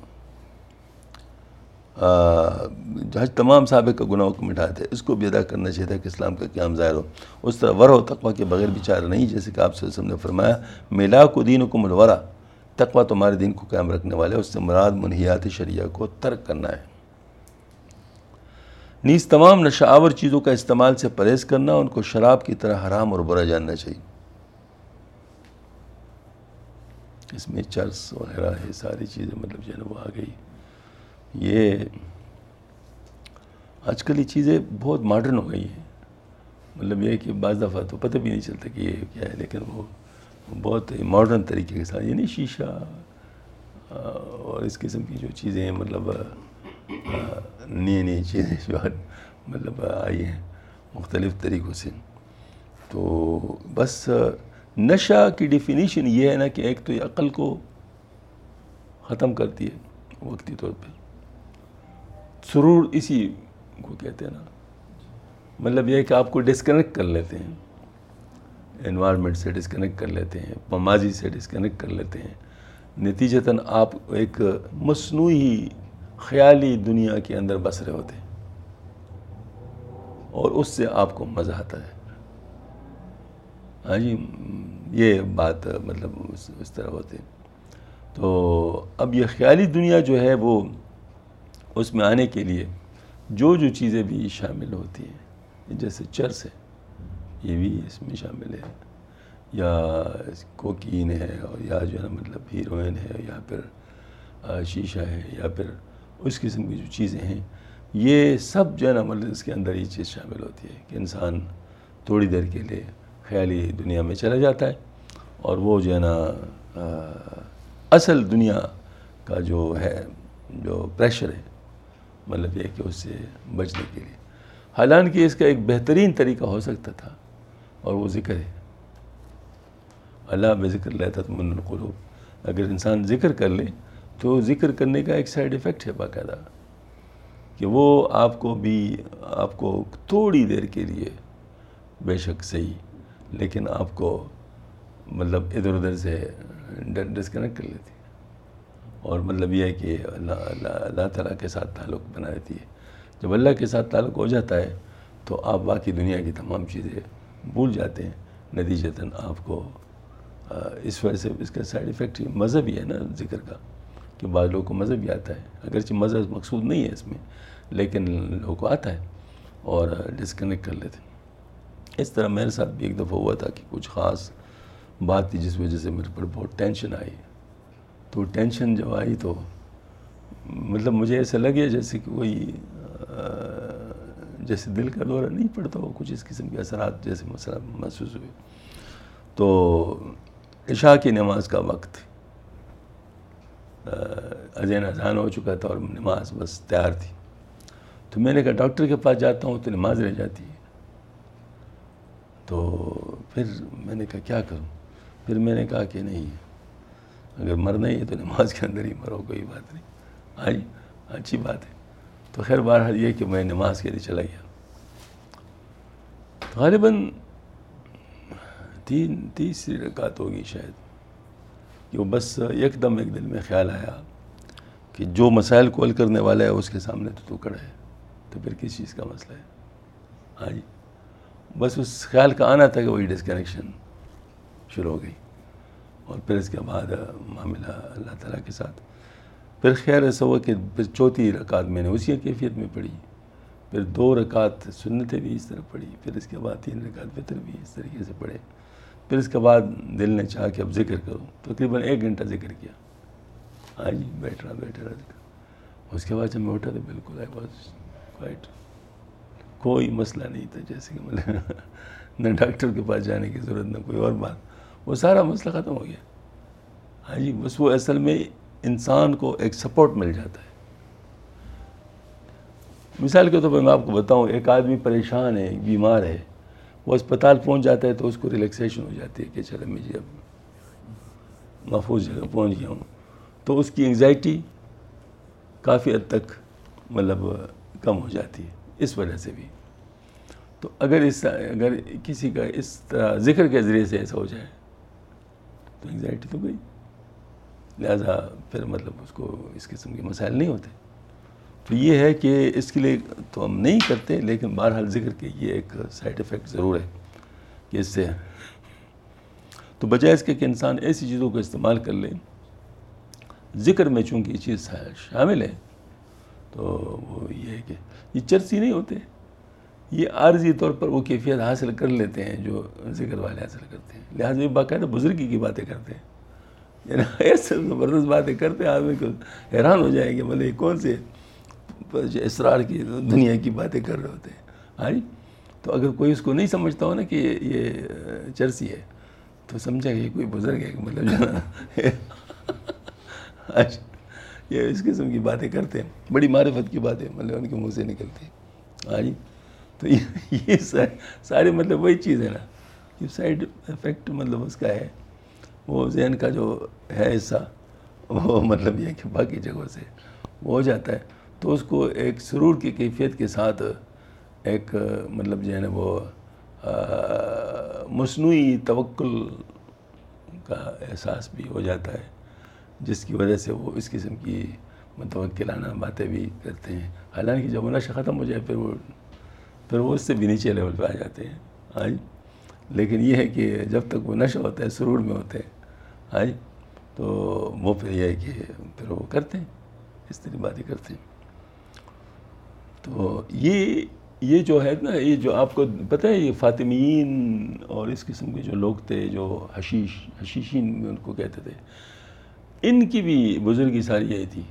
حج تمام سابق کا گناہوں کو مٹاتے ہیں، اس کو بھی ادا کرنا چاہیے تھا کہ اسلام کا قیام ظاہر ہو. اس طرح ورع و تقویٰ کے بغیر بھی چارہ نہیں، جیسے کہ آپ صلی اللہ علیہ وسلم نے فرمایا میلاک دینکم الورع، تقویٰ تمہارے دین کو قائم رکھنے والے، اس سے مراد منہیات شریعہ کو ترک کرنا ہے. نیز تمام نشہ آور چیزوں کا استعمال سے پرہیز کرنا، ان کو شراب کی طرح حرام اور برا جاننا چاہیے. اس میں چرس وغیرہ ہے ساری چیزیں مطلب جو ہے نا وہ آ گئی. یہ آج کل یہ چیزیں بہت ماڈرن ہو گئی ہیں، مطلب یہ ہے کہ بعض دفعہ تو پتہ بھی نہیں چلتا کہ یہ کیا ہے، لیکن وہ بہت ماڈرن طریقے کے ساتھ یعنی شیشہ اور اس قسم کی جو چیزیں ہیں مطلب نئی نئی چیزیں جو مطلب آئی ہیں مختلف طریقوں سے. تو بس نشہ کی ڈیفینیشن یہ ہے نا کہ ایک تو یہ عقل کو ختم کرتی ہے وقتی طور پہ، سرور اسی کو کہتے ہیں نا، مطلب یہ ہے کہ آپ کو ڈسکنیکٹ کر لیتے ہیں، انوائرمنٹ سے ڈسکنیکٹ کر لیتے ہیں، ماضی سے ڈسکنیکٹ کر لیتے ہیں، نتیجتاً آپ ایک مصنوعی خیالی دنیا کے اندر بس رہے ہوتے ہیں اور اس سے آپ کو مزہ آتا ہے. ہاں جی یہ بات مطلب اس طرح ہوتے ہیں. تو اب یہ خیالی دنیا جو ہے وہ اس میں آنے کے لیے جو جو چیزیں بھی شامل ہوتی ہیں، جیسے چرس ہے یہ بھی اس میں شامل ہے، یا کوکین ہے، اور یا جو ہے نا مطلب ہیروئن ہے، یا پھر شیشہ ہے، یا پھر اس قسم کی جو چیزیں ہیں، یہ سب جو ہے نا مطلب اس کے اندر یہ چیز شامل ہوتی ہے کہ انسان تھوڑی دیر کے لیے خیالی دنیا میں چلا جاتا ہے اور وہ جو ہے نا اصل دنیا کا جو ہے جو پریشر ہے مطلب یہ کہ اس سے بچنے کے لیے، حالانکہ اس کا ایک بہترین طریقہ ہو سکتا تھا اور وہ ذکر ہے. اللہ بذکر اللہ تطمئن القلوب. اگر انسان ذکر کر لے تو ذکر کرنے کا ایک سائیڈ ایفیکٹ ہے باقاعدہ کہ وہ آپ کو بھی آپ کو تھوڑی دیر کے لیے بے شک صحیح لیکن آپ کو مطلب ادھر ادھر سے ڈسکنیکٹ کر لیتی ہے اور مطلب یہ ہے کہ اللہ اللہ اللہ تعالیٰ کے ساتھ تعلق بنا دیتی ہے. جب اللہ کے ساتھ تعلق ہو جاتا ہے تو آپ باقی دنیا کی تمام چیزیں بھول جاتے ہیں. نتیجتاً آپ کو اس وجہ سے اس کا سائیڈ ایفیکٹ مزہ بھی ہے نا ذکر کا کہ بعض لوگوں کو مزہ بھی آتا ہے، اگرچہ مزہ مقصود نہیں ہے اس میں، لیکن لوگوں کو آتا ہے اور ڈسکنیکٹ کر لیتے ہیں۔ اس طرح میرے ساتھ بھی ایک دفعہ ہوا تھا کہ کچھ خاص بات تھی جس وجہ سے میرے پر بہت ٹینشن آئی، تو ٹینشن جب آئی تو مطلب مجھے ایسا لگے جیسے کہ کوئی جیسے دل کا دورہ نہیں پڑتا ہو، کچھ اس قسم کے اثرات جیسے مثلا محسوس ہوئے۔ تو عشاء کی نماز کا وقت، اذان اذان ہو چکا تھا اور نماز بس تیار تھی، تو میں نے کہا ڈاکٹر کے پاس جاتا ہوں تو نماز رہ جاتی ہے، تو پھر میں نے کہا کیا کروں؟ پھر میں نے کہا کہ نہیں، اگر مرنا ہی ہے تو نماز کے اندر ہی مرو، کوئی بات نہیں، ہاں جی اچھی بات ہے۔ تو خیر بہرحال یہ کہ میں نماز کے لیے چلا گیا، غالباً تین تیسری رکعت ہوگی شاید، کہ وہ بس ایک دم ایک دل میں خیال آیا کہ جو مسائل کو حل کرنے والا ہے اس کے سامنے تو تو کھڑا ہے، تو پھر کس چیز کا مسئلہ ہے؟ ہاں جی، بس اس خیال کا آنا تھا کہ وہی ڈسکنیکشن شروع ہو گئی، اور پھر اس کے بعد معاملہ اللہ تعالیٰ کے ساتھ۔ پھر خیر ایسا ہوا کہ پھر چوتھی رکعت میں نے اسی کیفیت میں پڑھی، پھر دو رکعت سنتیں بھی اس طرح پڑھی، پھر اس کے بعد تین رکعت وتر بھی اس طریقے سے پڑھے، پھر اس کے بعد دل نے چاہا کہ اب ذکر کروں، تقریباً ایک گھنٹہ ذکر کیا، ہاں جی بیٹھ رہا بیٹھ رہا ذکر۔ اس کے بعد جب میں اٹھا تو بالکل آئی واز کوائٹ، کوئی مسئلہ نہیں تھا، جیسے کہ مطلب نہ ڈاکٹر کے پاس جانے کی ضرورت نہ کوئی اور بات، وہ سارا مسئلہ ختم ہو گیا۔ ہاں جی، بس وہ اصل میں انسان کو ایک سپورٹ مل جاتا ہے۔ مثال کے طور پر میں آپ کو بتاؤں، ایک آدمی پریشان ہے، بیمار ہے، وہ اسپتال پہنچ جاتا ہے تو اس کو ریلیکسیشن ہو جاتی ہے کہ چلے میں جی اب محفوظ جگہ پہنچ گیا ہوں، تو اس کی انگزائٹی کافی حد تک مطلب کم ہو جاتی ہے اس وجہ سے بھی۔ تو اگر اس اگر کسی کا اس طرح ذکر کے ذریعے سے ایسا ہو جائے تو انگزائٹی تو گئی، لہذا پھر مطلب اس کو اس قسم کے مسائل نہیں ہوتے۔ تو یہ ہے کہ اس کے لیے تو ہم نہیں کرتے، لیکن بہرحال ذکر کے یہ ایک سائیڈ ایفیکٹ ضرور ہے کہ اس سے تو بجائے اس کے کہ انسان ایسی چیزوں کو استعمال کر لے، ذکر میں چونکہ یہ چیز شامل ہے، تو وہ یہ ہے کہ یہ چرسی نہیں ہوتے، یہ عارضی طور پر وہ کیفیت حاصل کر لیتے ہیں جو ذکر والے حاصل کرتے ہیں، لہٰذا یہ باقاعدہ بزرگی کی باتیں کرتے ہیں، یعنی ایسے زبردست باتیں کرتے ہیں آدمی کو حیران ہو جائے گی، مطلب یہ کون سے اسرار کی دنیا کی باتیں کر رہے ہوتے ہیں۔ ہاں جی، تو اگر کوئی اس کو نہیں سمجھتا ہو نا کہ یہ چرسی ہے تو سمجھے کہ یہ کوئی بزرگ ہے، مطلب جو نا یہ اس قسم کی باتیں کرتے ہیں، بڑی معرفت کی باتیں مطلب ان کے منہ سے نکلتی ہیں۔ ہاں جی، تو یہ سارے مطلب وہی چیز ہے نا کہ سائیڈ افیکٹ مطلب اس کا ہے، وہ ذہن کا جو ہے حصہ وہ مطلب یہ کہ باقی جگہوں سے وہ ہو جاتا ہے، تو اس کو ایک سرور کی کیفیت کے ساتھ ایک مطلب جو ہے نا وہ مصنوعی توکل کا احساس بھی ہو جاتا ہے، جس کی وجہ سے وہ اس قسم کی متوکلانہ باتیں بھی کرتے ہیں، حالانکہ جب وہ نشہ ختم ہو جائے پھر وہ پھر وہ اس سے بھی نیچے لیول پہ آ جاتے ہیں۔ ہاں جی، لیکن یہ ہے کہ جب تک وہ نشہ ہوتا ہے، سرور میں ہوتے ہیں، ہاں جی، تو وہ پھر یہ ہے کہ پھر وہ کرتے ہیں اس طرح باتیں کرتے ہیں۔ تو یہ یہ جو ہے نا، یہ جو آپ کو پتہ ہے، یہ فاطمیین اور اس قسم کے جو لوگ تھے جو حشیش حشیشین ان کو کہتے تھے، ان کی بھی بزرگی ساری یہی تھی،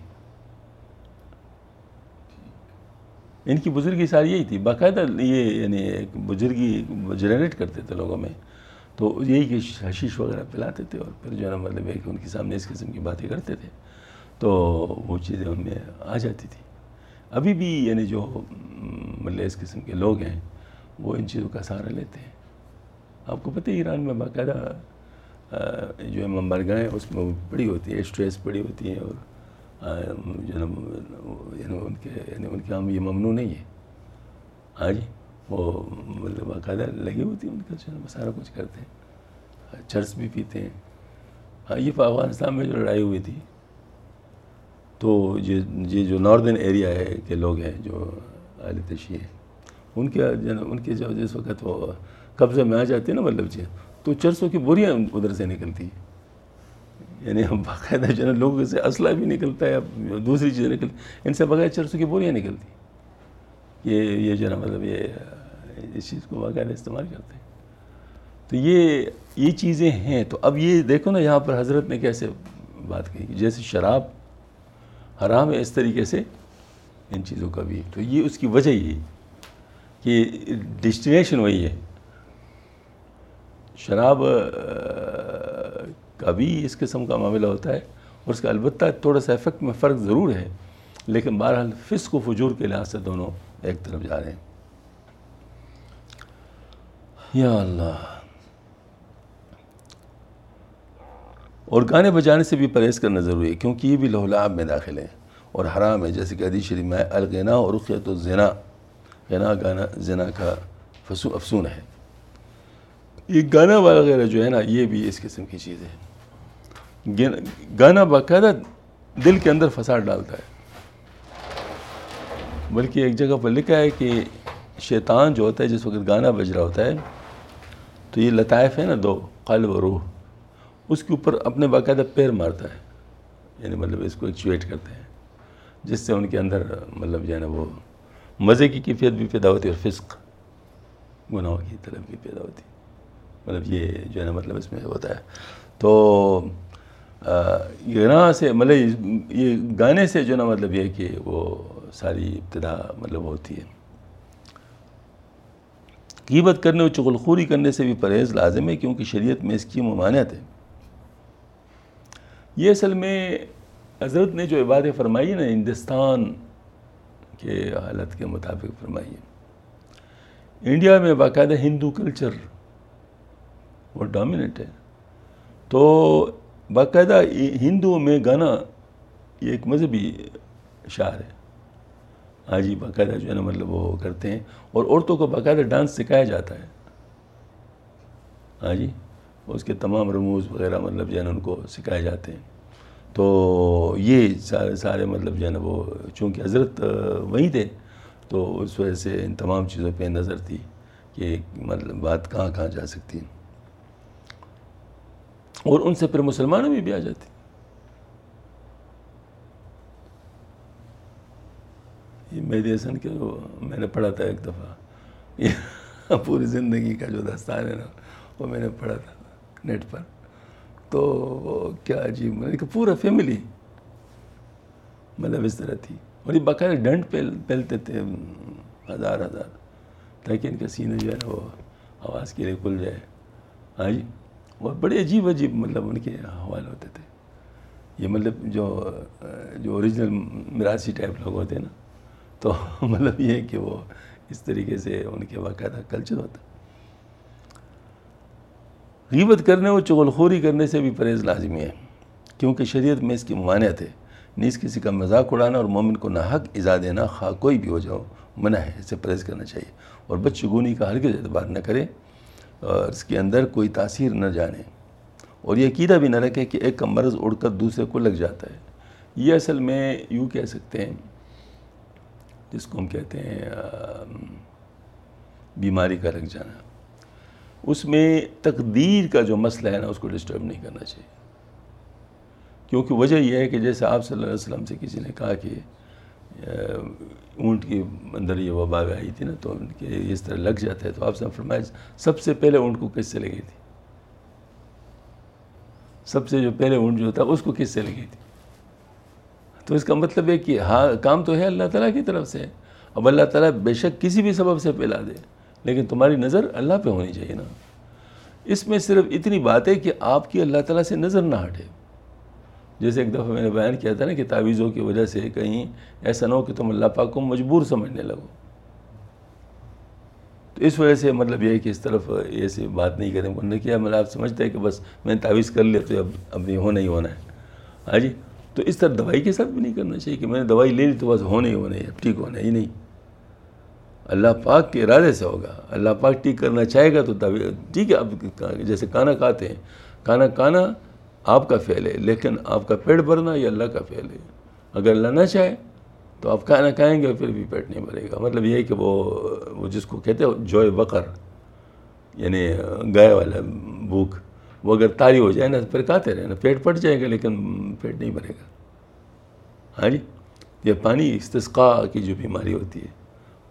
ان کی بزرگی ساری یہی تھی، باقاعدہ یہ یعنی ایک بزرگی جنریٹ کرتے تھے لوگوں میں، تو یہی کہ حشیش وغیرہ پلاتے تھے اور پھر جو ہے نا مطلب ہے کہ ان کے سامنے اس قسم کی باتیں کرتے تھے تو وہ چیزیں ان میں آ جاتی تھی۔ ابھی بھی یعنی جو مطلب اس قسم کے لوگ ہیں وہ ان چیزوں کا سہارا لیتے ہیں۔ آپ کو پتہ ہے ایران میں باقاعدہ جو ہے ممبرگاہ ہیں اس میں وہ پڑی ہوتی ہے، اسٹریس پڑی ہوتی ہیں، اور جو ہے یعنی ان کے یعنی ان کے ہم یہ ممنوع نہیں ہے۔ ہاں جی، وہ مطلب باقاعدہ لگی ہوتی ہیں ان کا، جو ہے سارا کچھ کرتے ہیں، چرس بھی پیتے ہیں۔ ہاں، یہ افغانستان میں جو لڑائی ہوئی تھی تو یہ یہ جو ناردن ایریا ہے کے لوگ ہیں جو اہل تشیع ہیں، ان کے ان کے جو جس وقت وہ قبضے میں آ جاتے ہیں نا مطلب جی، تو چرسوں کی بوریاں ادھر سے نکلتی ہیں، یعنی ہم باقاعدہ جو ہے لوگوں سے اسلحہ بھی نکلتا ہے، دوسری چیزیں نکلتی، ان سے بغیر چرسوں کی بوریاں نکلتی ہیں۔ یہ یہ جو ہے نا مطلب یہ اس چیز کو باقاعدہ استعمال کرتے ہیں. تو یہ یہ چیزیں ہیں. تو اب یہ دیکھو نا یہاں پر حضرت نے کیسے بات کی، جیسے شراب حرام ہے اس طریقے سے ان چیزوں کا بھی. تو یہ اس کی وجہ یہی کہ ڈیسٹینیشن وہی ہے. شراب کا بھی اس قسم کا معاملہ ہوتا ہے اور اس کا البتہ تھوڑا سا افیکٹ میں فرق ضرور ہے، لیکن بہرحال فسق و فجور کے لحاظ سے دونوں ایک طرف جا رہے ہیں. یا اللہ. اور گانے بجانے سے بھی پرہیز کرنا ضروری ہے کیونکہ یہ بھی لہو لعب میں داخل ہیں اور حرام ہے، جیسے کہ حدیث شریف میں الغنا اور رقیۃ الزنا، غنا گانا زنا کا فسو افسون ہے. یہ گانا وغیرہ جو ہے نا یہ بھی اس قسم کی چیز ہے. گانا باقاعدہ دل کے اندر فساد ڈالتا ہے، بلکہ ایک جگہ پر لکھا ہے کہ شیطان جو ہوتا ہے جس وقت گانا بج رہا ہوتا ہے تو یہ لطائف ہے نا دو، قلب و روح، اس کے اوپر اپنے باقاعدہ پیر مارتا ہے، یعنی مطلب اس کو ایکچویٹ کرتے ہیں، جس سے ان کے اندر مطلب جو ہے نا وہ مزے کی کیفیت بھی پیدا ہوتی ہے اور فسق گناہوں کی طلب بھی پیدا ہوتی ہے. مطلب یہ جو ہے نا مطلب اس میں ہوتا ہے. تو گناہ سے مطلب یہ گانے سے جو ہے نا مطلب یہ کہ وہ ساری ابتدا مطلب ہوتی ہے. غیبت کرنے اور چغلخوری کرنے سے بھی پرہیز لازم ہے کیونکہ شریعت میں اس کی ممانعت ہے. یہ اصل میں حضرت نے جو عبادت فرمائی ہے نا ہندوستان کے حالت کے مطابق فرمائی ہے. انڈیا میں باقاعدہ ہندو کلچر وہ ڈومیننٹ ہے، تو باقاعدہ ہندوؤں میں گانا یہ ایک مذہبی شعر ہے. ہاں جی، باقاعدہ جو ہے نا مطلب وہ کرتے ہیں اور عورتوں کو باقاعدہ ڈانس سکھایا جاتا ہے. ہاں جی، اس کے تمام رموز وغیرہ مطلب جو ہے نا ان کو سکھائے جاتے ہیں. تو یہ سارے سارے مطلب جو ہے نا وہ چونکہ حضرت وہیں تھے تو اس وجہ سے ان تمام چیزوں پہ نظر تھی کہ مطلب بات کہاں کہاں جا سکتی ہے، اور ان سے پھر مسلمانوں میں بھی آ جاتی. یہ مہدی حسن کے جو میں نے پڑھا تھا ایک دفعہ، یہ پوری زندگی کا جو داستان ہے نا وہ میں نے پڑھا تھا نیٹ پر. تو وہ کیا عجیب، میں نے کہا پورا فیملی مطلب اس طرح تھی، اور یہ باقاعدہ ڈنڈ پہل پہلتے تھے ہزار ہزار تاکہ ان کا سینہ جو ہے نا وہ آواز کے لیے کھل جائے. ہاں جی، اور بڑے عجیب عجیب مطلب ان کے حوال ہوتے تھے. یہ مطلب جو جو اوریجنل مراثی ٹائپ لوگ ہوتے ہیں نا تو مطلب یہ ہے کہ وہ اس طریقے سے ان کے باقاعدہ کلچر ہوتا. غیبت کرنے اور چغلخوری کرنے سے بھی پرہیز لازمی ہے کیونکہ شریعت میں اس کی ممانعت ہے. نیز کسی کا مذاق اڑانا اور مومن کو ناحق ایذا دینا خواہ کوئی بھی ہو جاؤ منع ہے، اس سے پرہیز کرنا چاہیے. اور بدشگونی کا ہرگز اعتبار نہ کرے اور اس کے اندر کوئی تاثیر نہ جانے، اور یہ عقیدہ بھی نہ رکھے کہ ایک کا مرض اڑ کر دوسرے کو لگ جاتا ہے. یہ اصل میں یوں کہہ سکتے ہیں جس کو ہم کہتے ہیں بیماری کا لگ جانا. اس میں تقدیر کا جو مسئلہ ہے نا اس کو ڈسٹرب نہیں کرنا چاہیے، کیونکہ وجہ یہ ہے کہ جیسے آپ صلی اللہ علیہ وسلم سے کسی نے کہا کہ اونٹ کے اندر یہ وبا آئی تھی نا تو ان کے اس طرح لگ جاتا ہے، تو آپ سے فرمایا سب سے پہلے اونٹ کو کس سے لگی تھی؟ سب سے جو پہلے اونٹ جو تھا اس کو کس سے لگی تھی؟ تو اس کا مطلب ہے کہ ہاں کام تو ہے اللہ تعالیٰ کی طرف سے. اب اللہ تعالیٰ بے شک کسی بھی سبب سے پھیلا دے لیکن تمہاری نظر اللہ پہ ہونی چاہیے نا. اس میں صرف اتنی بات ہے کہ آپ کی اللہ تعالیٰ سے نظر نہ ہٹے. جیسے ایک دفعہ میں نے بیان کیا تھا نا کہ تعویذوں کی وجہ سے کہیں ایسا نہ ہو کہ تم اللہ پاک کو مجبور سمجھنے لگو. تو اس وجہ سے مطلب یہ ہے کہ اس طرف ایسی بات نہیں کریں. انہوں نے کیا مطلب آپ سمجھتے ہیں کہ بس میں نے تعویذ کر لیا تو اب اب یہ ہونا ہی ہونا ہے. ہاں جی، تو اس طرح دوائی کے ساتھ بھی نہیں کرنا چاہیے کہ میں نے دوائی لے لی تو بس ہونا ہی ہونا ہے، اب ٹھیک ہونا ہی نہیں. اللہ پاک کے ارادے سے ہوگا. اللہ پاک ٹھیک کرنا چاہے گا تو ٹھیک ہے. اب جیسے کھانا کھاتے ہیں، کھانا کھانا آپ کا فعل ہے لیکن آپ کا پیٹ بھرنا یہ اللہ کا فعل ہے. اگر اللہ نہ چاہے تو آپ کھانا کھائیں گے پھر بھی پیٹ نہیں بھرے گا. مطلب یہ ہے کہ وہ وہ جس کو کہتے ہیں جوئے بقر یعنی گائے والا بھوک، وہ اگر طاری ہو جائے نا پھر کھاتے رہے نا پیٹ پھٹ جائے گا لیکن پیٹ نہیں بھرے گا. ہاں جی، یہ پانی استسقاء کی جو بیماری ہوتی ہے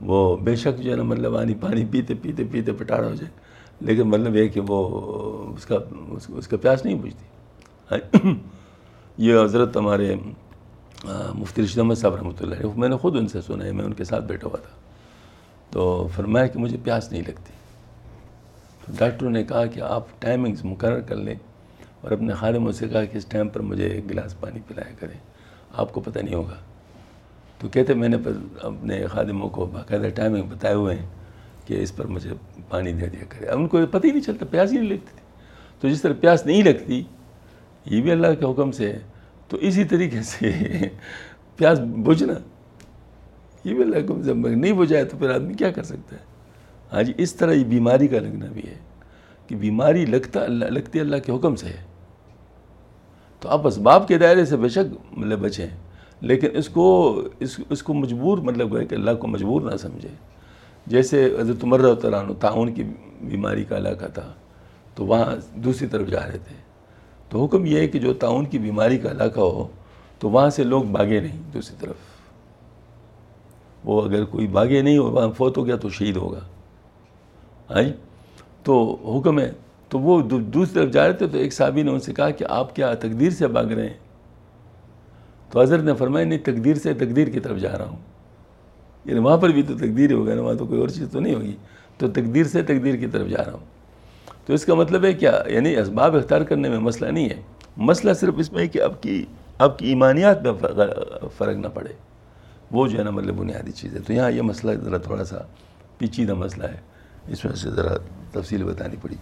وہ بے شک جو ہے نا مطلب آنی پانی پیتے پیتے پیتے پٹاڑا ہو جائے، لیکن مطلب یہ کہ وہ اس کا اس کا پیاس نہیں بجھتی۔ یہ حضرت ہمارے مفتی رشید احمد صاحب رحمۃ اللہ علیہ، میں نے خود ان سے سنا ہے، میں ان کے ساتھ بیٹھا ہوا تھا، تو فرمایا کہ مجھے پیاس نہیں لگتی۔ تو ڈاکٹروں نے کہا کہ آپ ٹائمنگز مقرر کر لیں اور اپنے خادموں سے کہا کہ اس ٹائم پر مجھے ایک گلاس پانی پلایا کریں، آپ کو پتہ نہیں ہوگا۔ تو کہتے میں نے اپنے خادموں کو باقاعدہ ٹائمنگ بتائے ہوئے ہیں کہ اس پر مجھے پانی دے دیا کرے۔ اب ان کو پتہ ہی نہیں چلتا، پیاس ہی نہیں لگتی تھی۔ تو جس طرح پیاس نہیں لگتی یہ بھی اللہ کے حکم سے ہے، تو اسی طریقے سے پیاس بجھنا یہ بھی اللہ کے حکم سے، نہیں بجھائے تو پھر آدمی کیا کر سکتا ہے۔ ہاں جی، اس طرح یہ بیماری کا لگنا بھی ہے کہ بیماری لگتا اللہ لگتی اللہ کے حکم سے ہے، تو آپ اسباب کے دائرے سے بے شک مطلب بچیں، لیکن اس کو اس اس کو مجبور مطلب ہے کہ اللہ کو مجبور نہ سمجھے۔ جیسے حضرت عمر رضی اللہ عنہ طاعون کی بیماری کا علاقہ تھا، تو وہاں دوسری طرف جا رہے تھے، تو حکم یہ ہے کہ جو طاعون کی بیماری کا علاقہ ہو تو وہاں سے لوگ بھاگے نہیں دوسری طرف۔ وہ اگر کوئی بھاگے نہیں اور وہاں فوت ہو گیا تو شہید ہوگا۔ ہاں جی، تو حکم ہے، تو وہ دوسری طرف جا رہے تھے، تو ایک صحابی نے ان سے کہا کہ آپ کیا تقدیر سے بھاگ رہے ہیں؟ تو حضرت نے فرمایا نہیں، تقدیر سے تقدیر کی طرف جا رہا ہوں، یعنی وہاں پر بھی تو تقدیر ہی ہوگا نا، وہاں تو کوئی اور چیز تو نہیں ہوگی، تو تقدیر سے تقدیر کی طرف جا رہا ہوں۔ تو اس کا مطلب ہے کیا، یعنی اسباب اختیار کرنے میں مسئلہ نہیں ہے، مسئلہ صرف اس میں ہے کہ آپ کی آپ کی ایمانیات میں فرق نہ پڑے، وہ جو ہے نا مطلب بنیادی چیز ہے۔ تو یہاں یہ مسئلہ ذرا تھوڑا سا پیچیدہ مسئلہ ہے، اس میں سے ذرا تفصیل بتانی پڑی۔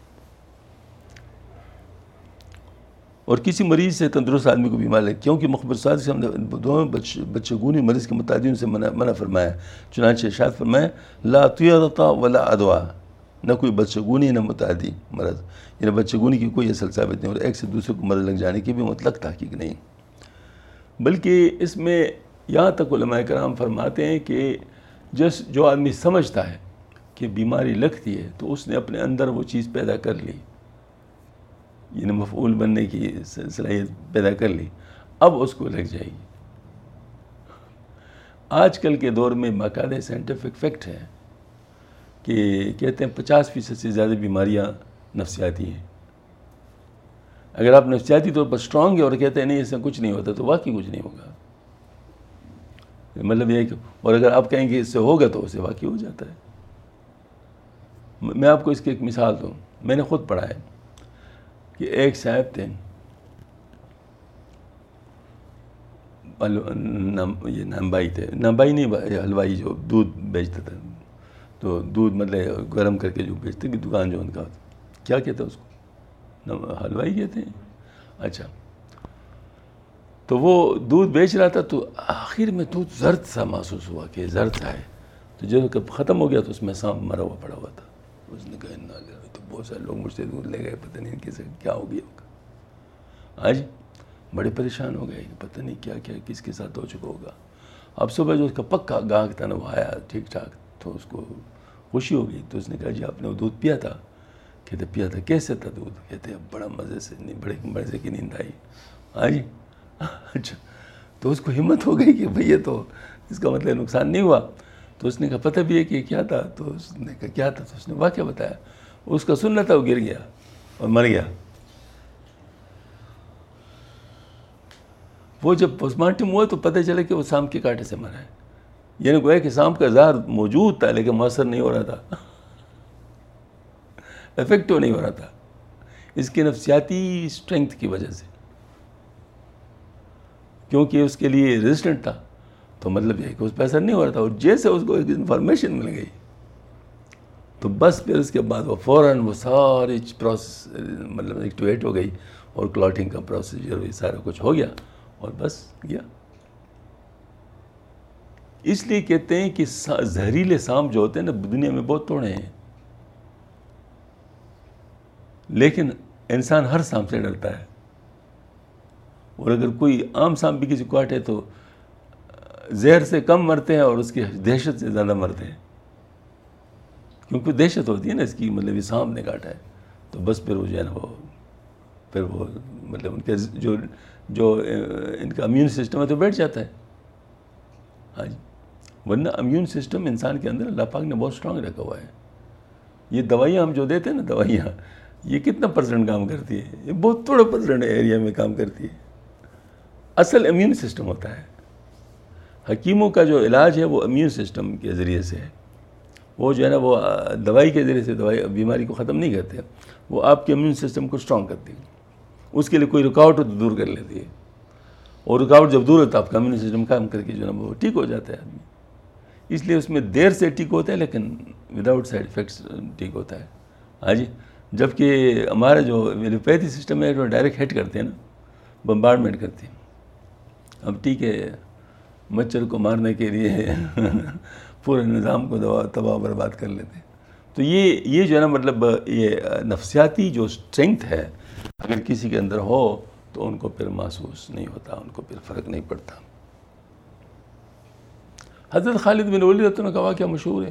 اور کسی مریض سے تندرست آدمی کو بیمار لگے، کیونکہ مخبر صادق سے ہم نے دونوں بچے گونی مریض کے متعدین سے منع منع فرمایا، چنانچہ ارشاد فرمایا لا طیرۃ ولا عدویٰ، نہ کوئی بچے گونی نہ متعدی مرض، یعنی بچے گونی کی کوئی اصل ثابت نہیں، اور ایک سے دوسرے کو مرض لگ جانے کی بھی مطلق تحقیق نہیں، بلکہ اس میں یہاں تک علماء کرام فرماتے ہیں کہ جس جو آدمی سمجھتا ہے کہ بیماری لگتی ہے تو اس نے اپنے اندر وہ چیز پیدا کر لی، یعنی مفعول بننے کی صلاحیت پیدا کر لی، اب اس کو لگ جائے گی۔ آج کل کے دور میں باقاعدہ سائنٹیفک فیکٹ ہے کہ کہتے ہیں پچاس فیصد سے زیادہ بیماریاں نفسیاتی ہیں۔ اگر آپ نفسیاتی طور پر اسٹرانگ ہے اور کہتے ہیں نہیں اس سے کچھ نہیں ہوتا، تو واقعی کچھ نہیں ہوگا، مطلب یہ ہے کہ، اور اگر آپ کہیں کہ اس سے ہوگا تو اسے واقعی ہو جاتا ہے۔ میں آپ کو اس کی ایک مثال دوں، میں نے خود پڑھا ہے کہ ایک صاحب تھے، یہ نامبائی تھے، نامبائی نہیں حلوائی، جو دودھ بیچتا تھا، تو دودھ مطلب گرم کر کے جو بیچتے کہ دکان جو ان کا، کیا کہتے ہیں اس کو، حلوائی کہتے ہیں، اچھا۔ تو وہ دودھ بیچ رہا تھا، تو آخر میں دودھ زرد سا محسوس ہوا کہ زرد سا ہے، تو جب ختم ہو گیا تو اس میں سانپ مرا ہوا پڑا ہوا تھا۔ اس نے کہا نہ لے، تو بہت سارے لوگ مجھ سے دودھ لے گئے، پتہ نہیں کیسے کیا ہو گیا ہوگا، آج بڑے پریشان ہو گئے کہ پتہ نہیں کیا کیا کس کے ساتھ ہو چکا ہوگا۔ اب صبح جو اس کا پکا گاہک تھا نا وہ آیا ٹھیک ٹھاک، تو اس کو خوشی ہو گئی، تو اس نے کہا جی آپ نے وہ دودھ پیا تھا؟ کہتے پیا تھا، کیسے تھا دودھ؟ کہتے بڑا مزے سے، نہیں بڑے مزے کی نیند آئی۔ ہاں جی، اچھا، تو اس کو ہمت ہو گئی کہ بھئی یہ تو اس کا مطلب نقصان نہیں ہوا، تو اس نے کہا پتہ بھی ہے کہ کیا تھا؟ تو اس نے کہا کیا تھا؟ تو اس نے واقعہ بتایا، اس کا سننا تھا، وہ گر گیا اور مر گیا۔ وہ جب پوسٹ مارٹم ہوا تو پتہ چلا کہ وہ سانپ کے کاٹے سے مرا ہے، یعنی گویا کہ سانپ کا زہر موجود تھا لیکن مؤثر نہیں ہو رہا تھا، افیکٹو نہیں ہو رہا تھا، اس کی نفسیاتی اسٹرینگتھ کی وجہ سے، کیونکہ اس کے لیے ریزسٹنٹ تھا، تو مطلب یہ کہ اس پہ اثر نہیں ہو رہا تھا، اور جیسے اس کو ایک انفارمیشن مل گئی تو بس پھر اس کے بعد وہ فوراً وہ ساری پروسیس مطلب ایکٹیویٹ ہو گئی، اور کلاٹنگ کا پروسیجر یہ سارا کچھ ہو گیا، اور بس گیا۔ اس لیے کہتے ہیں کہ زہریلے سانپ جو ہوتے ہیں نا دنیا میں بہت توڑے ہیں، لیکن انسان ہر سانپ سے ڈرتا ہے، اور اگر کوئی عام سانپ بھی کسی کو کاٹے تو زہر سے کم مرتے ہیں اور اس کی دہشت سے زیادہ مرتے ہیں، کیونکہ دہشت ہوتی ہے نا اس کی، مطلب یہ سانپ نے کاٹا ہے، تو بس پھر وہ جو ہے نا وہ پھر وہ مطلب ان کے جو جو ان کا امیون سسٹم ہے تو بیٹھ جاتا ہے۔ ہاں جی، ورنہ امیون سسٹم انسان کے اندر اللہ پاک نے بہت اسٹرانگ رکھا ہوا ہے. یہ دوائیاں ہم جو دیتے ہیں نا دوائیاں، یہ کتنا پرسنٹ کام کرتی ہے؟ یہ بہت تھوڑا پرسنٹ ایریا میں کام کرتی ہے. اصل امیون سسٹم ہوتا ہے. حکیموں کا جو علاج ہے وہ امیون سسٹم کے ذریعے سے ہے. وہ جو ہے نا وہ دوائی کے ذریعے سے دوائی بیماری کو ختم نہیں کرتے، وہ آپ کے امیون سسٹم کو اسٹرانگ کرتی ہے. اس کے لیے کوئی رکاوٹ ہو تو دور کر لیتی ہے، اور رکاوٹ جب دور ہوتا ہے آپ کا امیون سسٹم کام کر کے جو ہے نا وہ ٹھیک ہو جاتا ہے آدمی. اس لیے اس میں دیر سے ٹھیک ہوتا ہے لیکن وداؤٹ سائڈ افیکٹس ٹھیک ہوتا ہے. ہاں جی. جبکہ ہمارا جو ایلوپیتھی سسٹم ہے جو ڈائریکٹ ہٹ کرتے ہیں نا، بمبارڈمنٹ کرتے ہیں. اب ٹھیک ہے مچھر کو مارنے کے لیے پورے نظام کو دوا تباہ برباد کر لیتے ہیں. تو یہ یہ جو ہے نا مطلب یہ نفسیاتی جو اسٹرینگتھ ہے اگر کسی کے اندر ہو تو ان کو پھر محسوس نہیں ہوتا، ان کو پھر فرق نہیں پڑتا. حضرت خالد بن ولید رضی اللہ عنہ کا واقعہ مشہور ہے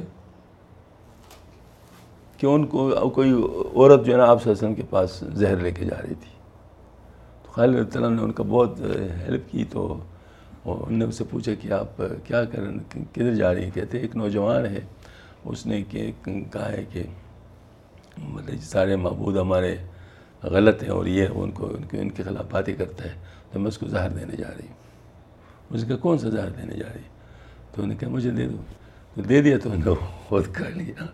کہ ان کو کوئی عورت جو ہے نا آپ صلی اللہ علیہ وسلم کے پاس زہر لے کے جا رہی تھی. تو خالد رضی اللہ عنہ نے ان کا بہت ہیلپ کی. تو انہوں نے اس سے پوچھا کہ آپ کیا کر کدھر جا رہی ہیں؟ کہتے ایک نوجوان ہے، اس نے کہ کہا ہے کہ مطلب سارے معبود ہمارے غلط ہیں اور یہ ان کو ان کے ان کے خلاف باتیں کرتا ہے، تو میں اس کو زہر دینے جا رہی ہوں. اس نے کہا کون سا زہر دینے جا رہی ہے؟ تو انہوں نے کہا مجھے دے دو. تو دے دیا تو انہوں نے خود کر لیا.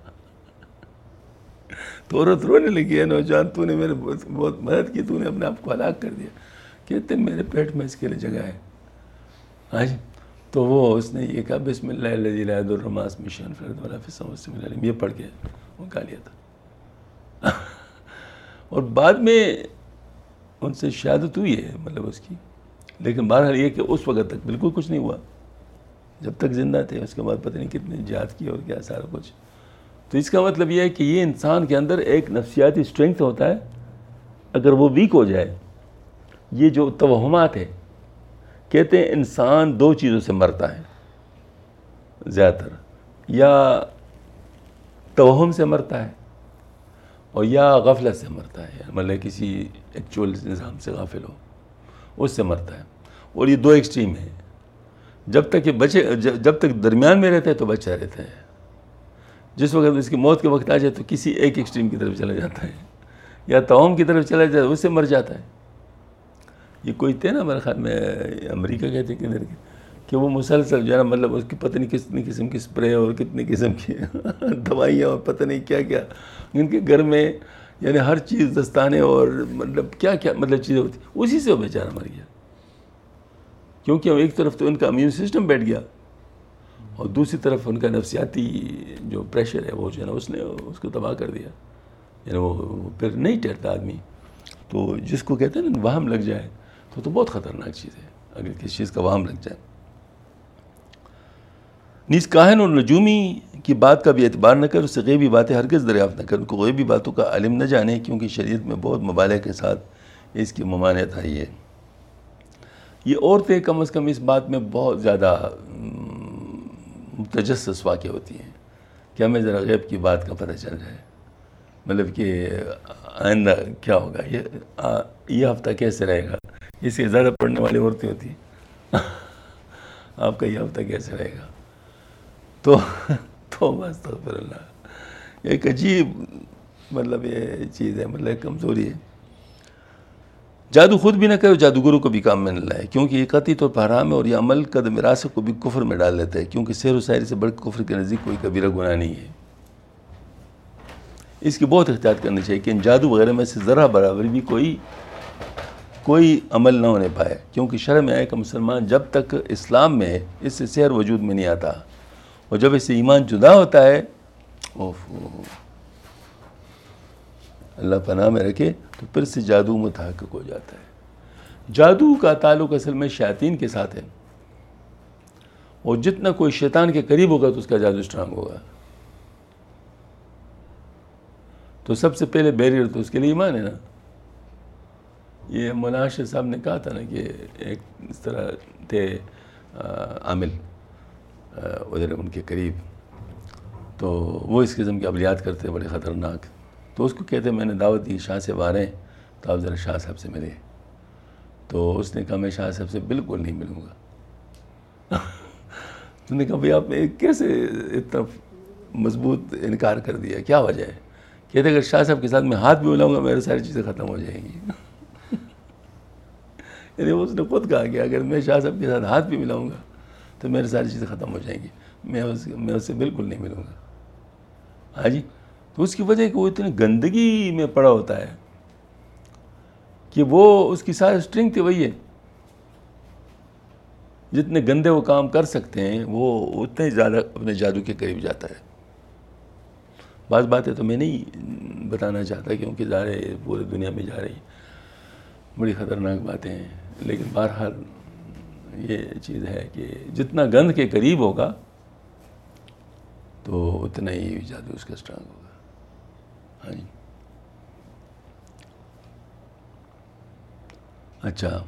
تو عورت رونے لگی ہے، نوجوان تو نے میرے بہت مدد کی، تو نے اپنے آپ کو ہلاک کر دیا. کہتے میرے پیٹ میں اس کے لیے جگہ ہے. ہاں جی. تو وہ اس نے یہ کہا بسم اللہ الذی لا یضر مع اسمہ شیء فی الارض ولا فی السماء، یہ پڑھ کے وہ کھا لیا تھا. اور بعد میں ان سے شہادت ہوئی ہے مطلب اس کی، لیکن بہرحال یہ کہ اس وقت تک بالکل کچھ نہیں ہوا جب تک زندہ تھے. اس کے بعد پتہ نہیں کتنے جہاد کی اور کیا سارا کچھ. تو اس کا مطلب یہ ہے کہ یہ انسان کے اندر ایک نفسیاتی اسٹرینگتھ ہوتا ہے. اگر وہ ویک ہو جائے، یہ جو توہمات ہے، کہتے ہیں انسان دو چیزوں سے مرتا ہے زیادہ تر، یا توہم سے مرتا ہے اور یا غفلت سے مرتا ہے، مطلب کسی ایکچول نظام سے غافل ہو اس سے مرتا ہے. اور یہ دو ایکسٹریم ہیں. جب تک یہ بچے جب تک درمیان میں رہتا ہے تو بچہ رہتا ہے. جس وقت اس کی موت کے وقت آ جائے تو کسی ایک ایکسٹریم کی طرف چلا جاتا ہے، یا توہم کی طرف چلا جاتا ہے، اس سے مر جاتا ہے. یہ کوئی تھے نا میرے خیال میں امریکہ کہتے ہیں کدھر کے، کہ وہ مسلسل جو ہے نا مطلب اس کی پتہ نہیں کتنی قسم کی اسپرے اور کتنی قسم کی دوائیاں اور پتہ نہیں کیا کیا ان کے گھر میں، یعنی ہر چیز دستانے اور مطلب کیا کیا مطلب چیزیں ہوتی، اسی سے وہ بیچارہ مر گیا. کیونکہ ایک طرف تو ان کا امیون سسٹم بیٹھ گیا اور دوسری طرف ان کا نفسیاتی جو پریشر ہے وہ جو ہے نا اس نے اس کو تباہ کر دیا. یعنی وہ پھر نہیں ٹھہرتا آدمی. تو جس کو کہتے ہیں نا وہم لگ جائے تو تو بہت خطرناک چیز ہے اگر کسی چیز کا وہم لگ جائے. نیز کاہن اور نجومی کی بات کا بھی اعتبار نہ کر، اس سے غیبی باتیں ہرگز دریافت نہ کر، ان کو غیبی باتوں کا علم نہ جانے، کیونکہ شریعت میں بہت مبالغے کے ساتھ اس کی ممانعت آئی ہے. یہ عورتیں کم از کم اس بات میں بہت زیادہ تجسس واقع ہوتی ہیں کہ ہمیں ذرا غیب کی بات کا پتہ چل جائے، مطلب کہ آئندہ کیا ہوگا، یہ یہ ہفتہ کیسے رہے گا. اس سے زیادہ پڑھنے والی عورتیں ہوتی ہیں آپ کا یہ ہفتہ کیسے رہے گا. تو تو استغفر اللہ، ایک عجیب مطلب یہ چیز ہے، مطلب کمزوری ہے. جادو خود بھی نہ کرے، جادوگروں کو بھی کام میں نہ لائے، کیونکہ یہ قطعی طور پر حرام ہے، اور یہ عمل قدم راست کو بھی کفر میں ڈال دیتا ہے، کیونکہ سحر و شاعری سے بڑھ کے کفر کے نزدیک کوئی کبیرہ گناہ نہیں ہے. اس کی بہت احتیاط کرنی چاہیے کہ ان جادو وغیرہ میں سے ذرا برابر بھی کوئی کوئی عمل نہ ہونے پائے، کیونکہ شرع میں آئے کہ مسلمان جب تک اسلام میں اس سے سحر وجود میں نہیں آتا، اور جب اس سے ایمان جدا ہوتا ہے، اوف اللہ پناہ میں رکھے، تو پھر سے جادو متحقق ہو جاتا ہے. جادو کا تعلق اصل میں شیاطین کے ساتھ ہے، اور جتنا کوئی شیطان کے قریب ہوگا تو اس کا جادو اسٹرانگ ہوگا. تو سب سے پہلے بیریئر تو اس کے لیے ایمان ہے نا. یہ مولانا اشرف صاحب نے کہا تھا نا کہ ایک اس طرح تھے عامل ادھر ان کے قریب، تو وہ اس قسم کی عملیات کرتے بڑے خطرناک. تو اس کو کہتے میں نے دعوت دی شاہ صاحب آ رہے ہیں تو آپ ذرا شاہ صاحب سے ملے. تو اس نے کہا میں شاہ صاحب سے بالکل نہیں ملوں گا. تو نے کہا بھئی آپ نے کیسے اتنا مضبوط انکار کر دیا, کیا وجہ ہے؟ کہتے اگر شاہ صاحب کے ساتھ میں ہاتھ بھی ملاؤں گا میرے ساری چیزیں ختم ہو جائیں گی. یعنی اس نے خود کہا کہ اگر میں شاہ صاحب کے ساتھ ہاتھ بھی ملاؤں گا تو میری ساری چیزیں ختم ہو جائیں گی, میں اس میں اس سے بالکل نہیں ملوں گا. ہاں جی, تو اس کی وجہ ہے کہ وہ اتنی گندگی میں پڑا ہوتا ہے کہ وہ اس کی ساری اسٹرنگ تھی وہی ہے. جتنے گندے وہ کام کر سکتے ہیں وہ اتنے زیادہ اپنے جادو کے قریب جاتا ہے. بعض باتیں تو میں نہیں بتانا چاہتا کیونکہ ظاہر پورے دنیا میں جا رہی بڑی خطرناک باتیں ہیں, لیکن بہرحال یہ چیز ہے کہ جتنا گند کے قریب ہوگا تو اتنا ہی جادو اس کا اسٹرانگ ہوگا. ہاں جی. اچھا,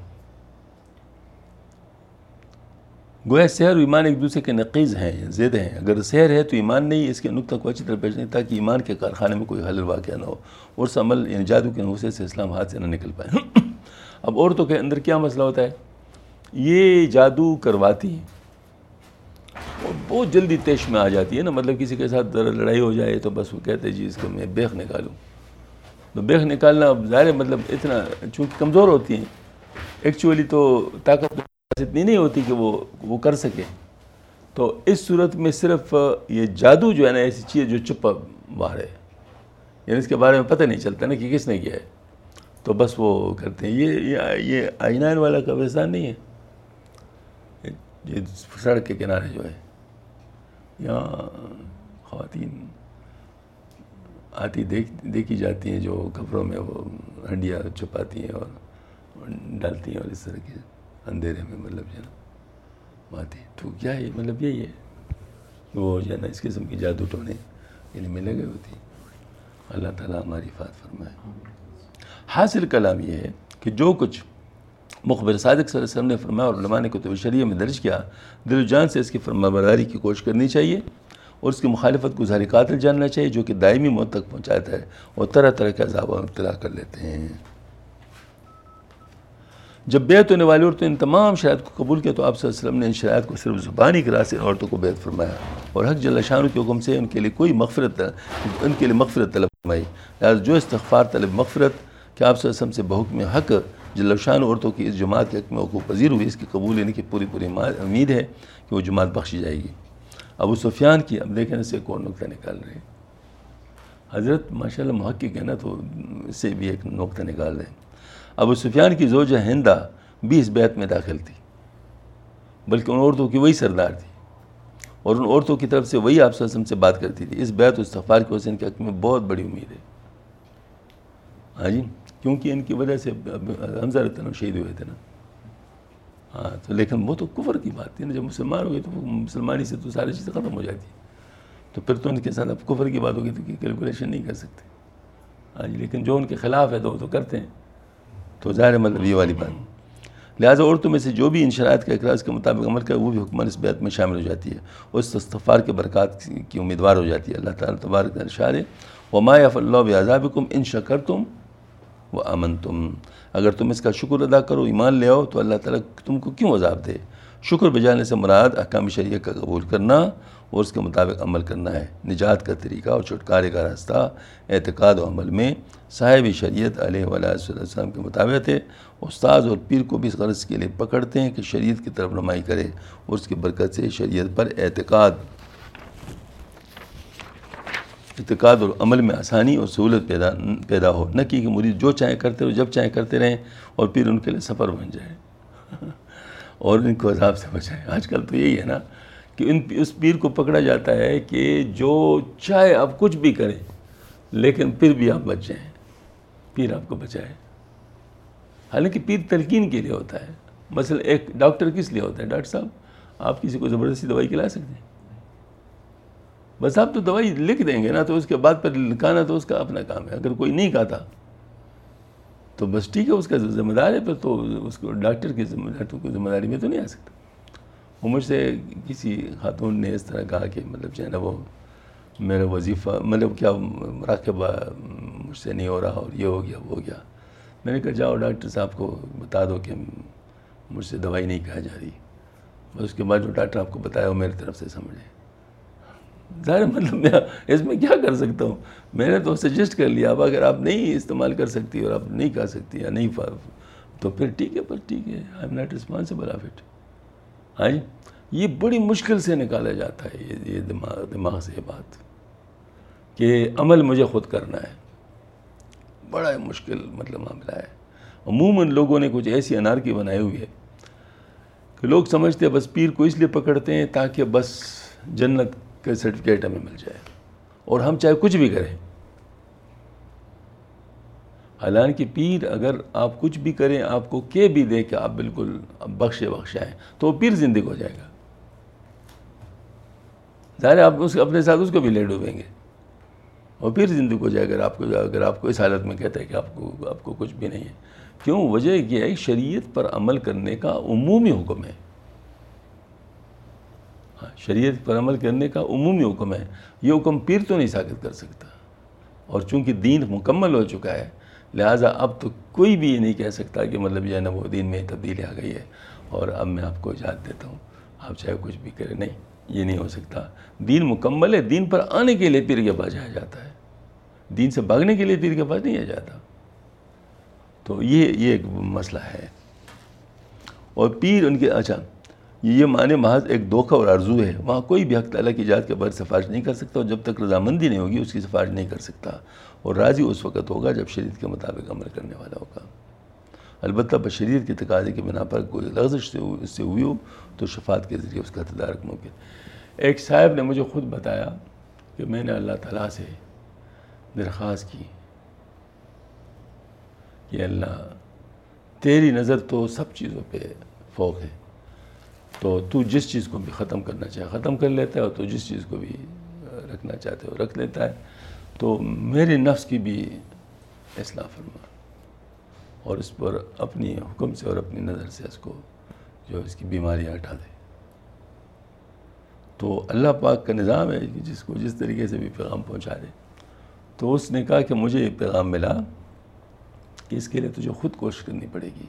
گویا سحر و ایمان ایک دوسرے کے نقیض ہیں, ضد ہیں. اگر سحر ہے تو ایمان نہیں, اس کے نقطہ کو اچھی طرح پیش نہیں تاکہ ایمان کے کارخانے میں کوئی حلل واقعہ نہ ہو اور اس عمل یعنی جادو کے نحوست سے اسلام ہاتھ سے نہ نکل پائے. اب عورتوں کے اندر کیا مسئلہ ہوتا ہے, یہ جادو کرواتی ہیں اور بہت جلدی تیش میں آ جاتی ہے نا. مطلب کسی کے ساتھ ذرا لڑائی ہو جائے تو بس وہ کہتے ہیں جی اس کو میں بیخ نکالوں. تو بیخ نکالنا اب ظاہر مطلب اتنا چونکہ کمزور ہوتی ہیں ایکچولی, تو طاقت اتنی نہیں ہوتی کہ وہ وہ کر سکے. تو اس صورت میں صرف یہ جادو جو ہے نا ایسی چیز جو چھپا باہر ہے, یعنی اس کے بارے میں پتہ نہیں چلتا نا کہ کس نے کیا ہے, تو بس وہ کرتے ہیں. یہ یہ آئینائن والا قبرستان نہیں ہے, یہ سڑک کے کنارے جو ہے یہاں خواتین آتی دیکھ دیکھی جاتی ہیں جو کپڑوں میں وہ ہنڈیاں چھپاتی ہیں اور ڈالتی ہیں اور اس طرح کے اندھیرے میں مطلب جو ہے نا آتی. تو کیا ہے مطلب یہی ہے وہ جو ہے نا اس قسم کی جادو ٹونے یعنی میں لگے ہوتی. اللہ تعالیٰ ہماری حفاظت فرمائے. حاصل کلام یہ ہے کہ جو کچھ مخبر صادق صلی اللہ علیہ وسلم نے فرمایا اور علماء نے کتب شریعہ میں درج کیا, دل و جان سے اس کی فرمانبرداری کی کوشش کرنی چاہیے اور اس کی مخالفت کو ظاہر قاتل جاننا چاہیے جو کہ دائمی موت تک پہنچاتا ہے اور طرح طرح کے عذاب میں مبتلا کر لیتے ہیں. جب بیعت ہونے والی عورتوں نے ان تمام شرائط کو قبول کیا تو آپ صلی اللہ علیہ وسلم نے ان شرائط کو صرف زبانی کی راہ سے عورتوں کو بیعت فرمایا اور حق جل شانہ کے حکم سے ان کے لیے کوئی مغفرت ان کے لیے مغفرت طلب فرمائی. لہٰذا جو استغفار طلب مغفرت کہ آپ صلی اللہ علیہ وسلم سے بحکم حق جل شانہ عورتوں کی اس جماعت کے حق میں وقوع پذیر ہوئی, اس کی قبول لینے کی پوری پوری امید ہے کہ وہ جماعت بخشی جائے گی. ابو سفیان کی اب دیکھیں سے کون نقطہ نکال رہے ہیں. حضرت ماشاءاللہ محقق ہے نا, تو اس سے بھی ایک نقطہ نکال رہے ہیں. ابو سفیان کی زوجہ ہندہ بھی اس بیعت میں داخل تھی, بلکہ ان عورتوں کی وہی سردار تھی اور ان عورتوں کی طرف سے وہی آپ صلی اللہ علیہ وسلم سے بات کرتی تھی. اس بیعت و استغفار کی وجہ سے ان کے حق میں بہت بڑی امید ہے. ہاں جی, کیونکہ ان کی وجہ سے حمزہ رضی اللہ عنہ شہید ہوئے تھے نا. ہاں تو لیکن وہ تو کفر کی بات تھی نا, جب مسلمان ہو گئے تو مسلمانی سے تو ساری چیزیں ختم ہو جاتی ہیں, تو پھر تو ان کے ساتھ اب کفر کی بات ہوگی تو کیلکولیشن نہیں کر سکتے. ہاں جی, لیکن جو ان کے خلاف ہے تو وہ تو کرتے ہیں, تو ظاہر مطلب یہ والی بات. لہٰذا عورتوں میں سے جو بھی ان شرائط کا اقرار کے مطابق عمل کرے وہ بھی حکمان اس بیعت میں شامل ہو جاتی ہے اور اس استغفار کے برکات کی امیدوار ہو جاتی ہے. اللہ تعالیٰ تبارک و ارشاد ہے وما یفعل اللہ بعذابکم ان شکرتم وآمنتم, اگر تم اس کا شکر ادا کرو ایمان لے آؤ تو اللہ تعالیٰ تم کو کیوں عذاب دے. شکر بجانے سے مراد احکام شریعت کا قبول کرنا اور اس کے مطابق عمل کرنا ہے. نجات کا طریقہ اور چھٹکارے کا راستہ اعتقاد و عمل میں صاحب شریعت علیہ وآلہ وسلم کے مطابق ہے. استاذ اور پیر کو بھی اس غرض کے لیے پکڑتے ہیں کہ شریعت کی طرف رہنمائی کرے اور اس کی برکت سے شریعت پر اعتقاد اعتقاد اور عمل میں آسانی اور سہولت پیدا پیدا ہو, نہ کہ مرید جو چاہیں کرتے رہو جب چاہیں کرتے رہیں اور پھر ان کے لیے سفر بن جائے اور ان کو عذاب سے بچائیں. آج کل تو یہی ہے نا کہ ان اس پیر کو پکڑا جاتا ہے کہ جو چاہے آپ کچھ بھی کریں لیکن پھر بھی آپ بچ جائیں, پیر آپ کو بچائے. حالانکہ پیر تلقین کے لیے ہوتا ہے. مثلا ایک ڈاکٹر کس لیے ہوتا ہے؟ ڈاکٹر صاحب آپ کسی کو زبردستی دوائی کھلا سکتے ہیں؟ بس آپ تو دوائی لکھ دیں گے نا, تو اس کے بعد پھر لکھانا تو اس کا اپنا کام ہے. اگر کوئی نہیں کہتا تو بس ٹھیک ہے, اس کا ذمہ دار ہے, پھر تو اس کو ڈاکٹر کی ذمہ ڈاکٹر کی ذمہ داری میں تو نہیں آ سکتا. وہ مجھ سے کسی خاتون نے اس طرح کہا کہ مطلب جو ہے نا وہ میرا وظیفہ مطلب کیا مراقبہ مجھ سے نہیں ہو رہا اور یہ ہو گیا وہ ہو گیا. میں نے کہا جاؤ ڈاکٹر صاحب کو بتا دو کہ مجھ سے دوائی نہیں کھائی جا رہی, اس کے بعد جو ڈاکٹر آپ کو بتایا وہ میری طرف سے سمجھیں. ظاہر مطلب میں اس میں کیا کر سکتا ہوں, میں نے تو سجیسٹ کر لیا. اب اگر آپ نہیں استعمال کر سکتی اور آپ نہیں کر سکتی یا نہیں تو پھر ٹھیک ہے, پر ٹھیک ہے, I am not responsible of it. ہاں جی, یہ بڑی مشکل سے نکالا جاتا ہے یہ یہ دماغ دماغ سے یہ بات کہ عمل مجھے خود کرنا ہے. بڑا مشکل مطلب معاملہ ہے. عموماً لوگوں نے کچھ ایسی انارکی بنائی ہوئی ہے کہ لوگ سمجھتے ہیں بس پیر کو اس لیے پکڑتے ہیں تاکہ بس جنت کا سرٹیفکیٹ ہمیں مل جائے, اور ہم چاہے کچھ بھی کریں. حالانکہ پیر اگر آپ کچھ بھی کریں, آپ کو کہہ بھی دے کہ آپ بالکل بخشے بخشے ہیں, تو وہ پیر زندگی ہو جائے گا. ظاہر ہے آپ اس اپنے ساتھ اس کو بھی لے ڈوبیں گے, اور پھر زندگی ہو جائے. اگر آپ کو اگر آپ کو اس حالت میں کہتا ہے کہ آپ کو آپ کو کچھ بھی نہیں ہے. کیوں؟ وجہ یہ ہے شریعت پر عمل کرنے کا عمومی حکم ہے. ہاں, شریعت پر عمل کرنے کا عمومی حکم ہے. یہ حکم پیر تو نہیں ثابت کر سکتا, اور چونکہ دین مکمل ہو چکا ہے لہٰذا اب تو کوئی بھی یہ نہیں کہہ سکتا کہ مطلب یہ نا وہ دین میں تبدیلی آ گئی ہے اور اب میں آپ کو اجازت دیتا ہوں آپ چاہے کچھ بھی کریں. نہیں, یہ نہیں ہو سکتا. دین مکمل ہے. دین پر آنے کے لیے پیر کے پاس جایا جاتا ہے, دین سے بھاگنے کے لیے پیر کے پاس نہیں آیا جاتا. تو یہ یہ ایک مسئلہ ہے. اور پیر ان کے اچھا یہ معنی محض ایک دھوکہ اور آرزو ہے. وہاں کوئی بھی حق تعالیٰ کی ذات کے بغیر سفارش نہیں کر سکتا, اور جب تک رضامندی نہیں ہوگی اس کی سفارش نہیں کر سکتا. اور راضی اس وقت ہوگا جب شریعت کے مطابق عمل کرنے والا ہوگا. البتہ بشریعت کے تقاضے کی بنا پر کوئی لغزش سے اس سے ہوئی ہو تو شفاعت کے ذریعے اس کا تدارک ممکن. ایک صاحب نے مجھے خود بتایا کہ میں نے اللہ تعالیٰ سے درخواست کی کہ اللہ تیری نظر تو سب چیزوں پہ فوق ہے, تو تو جس چیز کو بھی ختم کرنا چاہے ختم کر لیتا ہے, اور تو جس چیز کو بھی رکھنا چاہتے ہو رکھ لیتا ہے. تو میرے نفس کی بھی اصلاح فرما, اور اس پر اپنی حکم سے اور اپنی نظر سے اس کو جو اس کی بیماریاں ہٹا دے. تو اللہ پاک کا نظام ہے کہ جس کو جس طریقے سے بھی پیغام پہنچا دے. تو اس نے کہا کہ مجھے یہ پیغام ملا کہ اس کے لیے تجھے خود کوشش کرنی پڑے گی.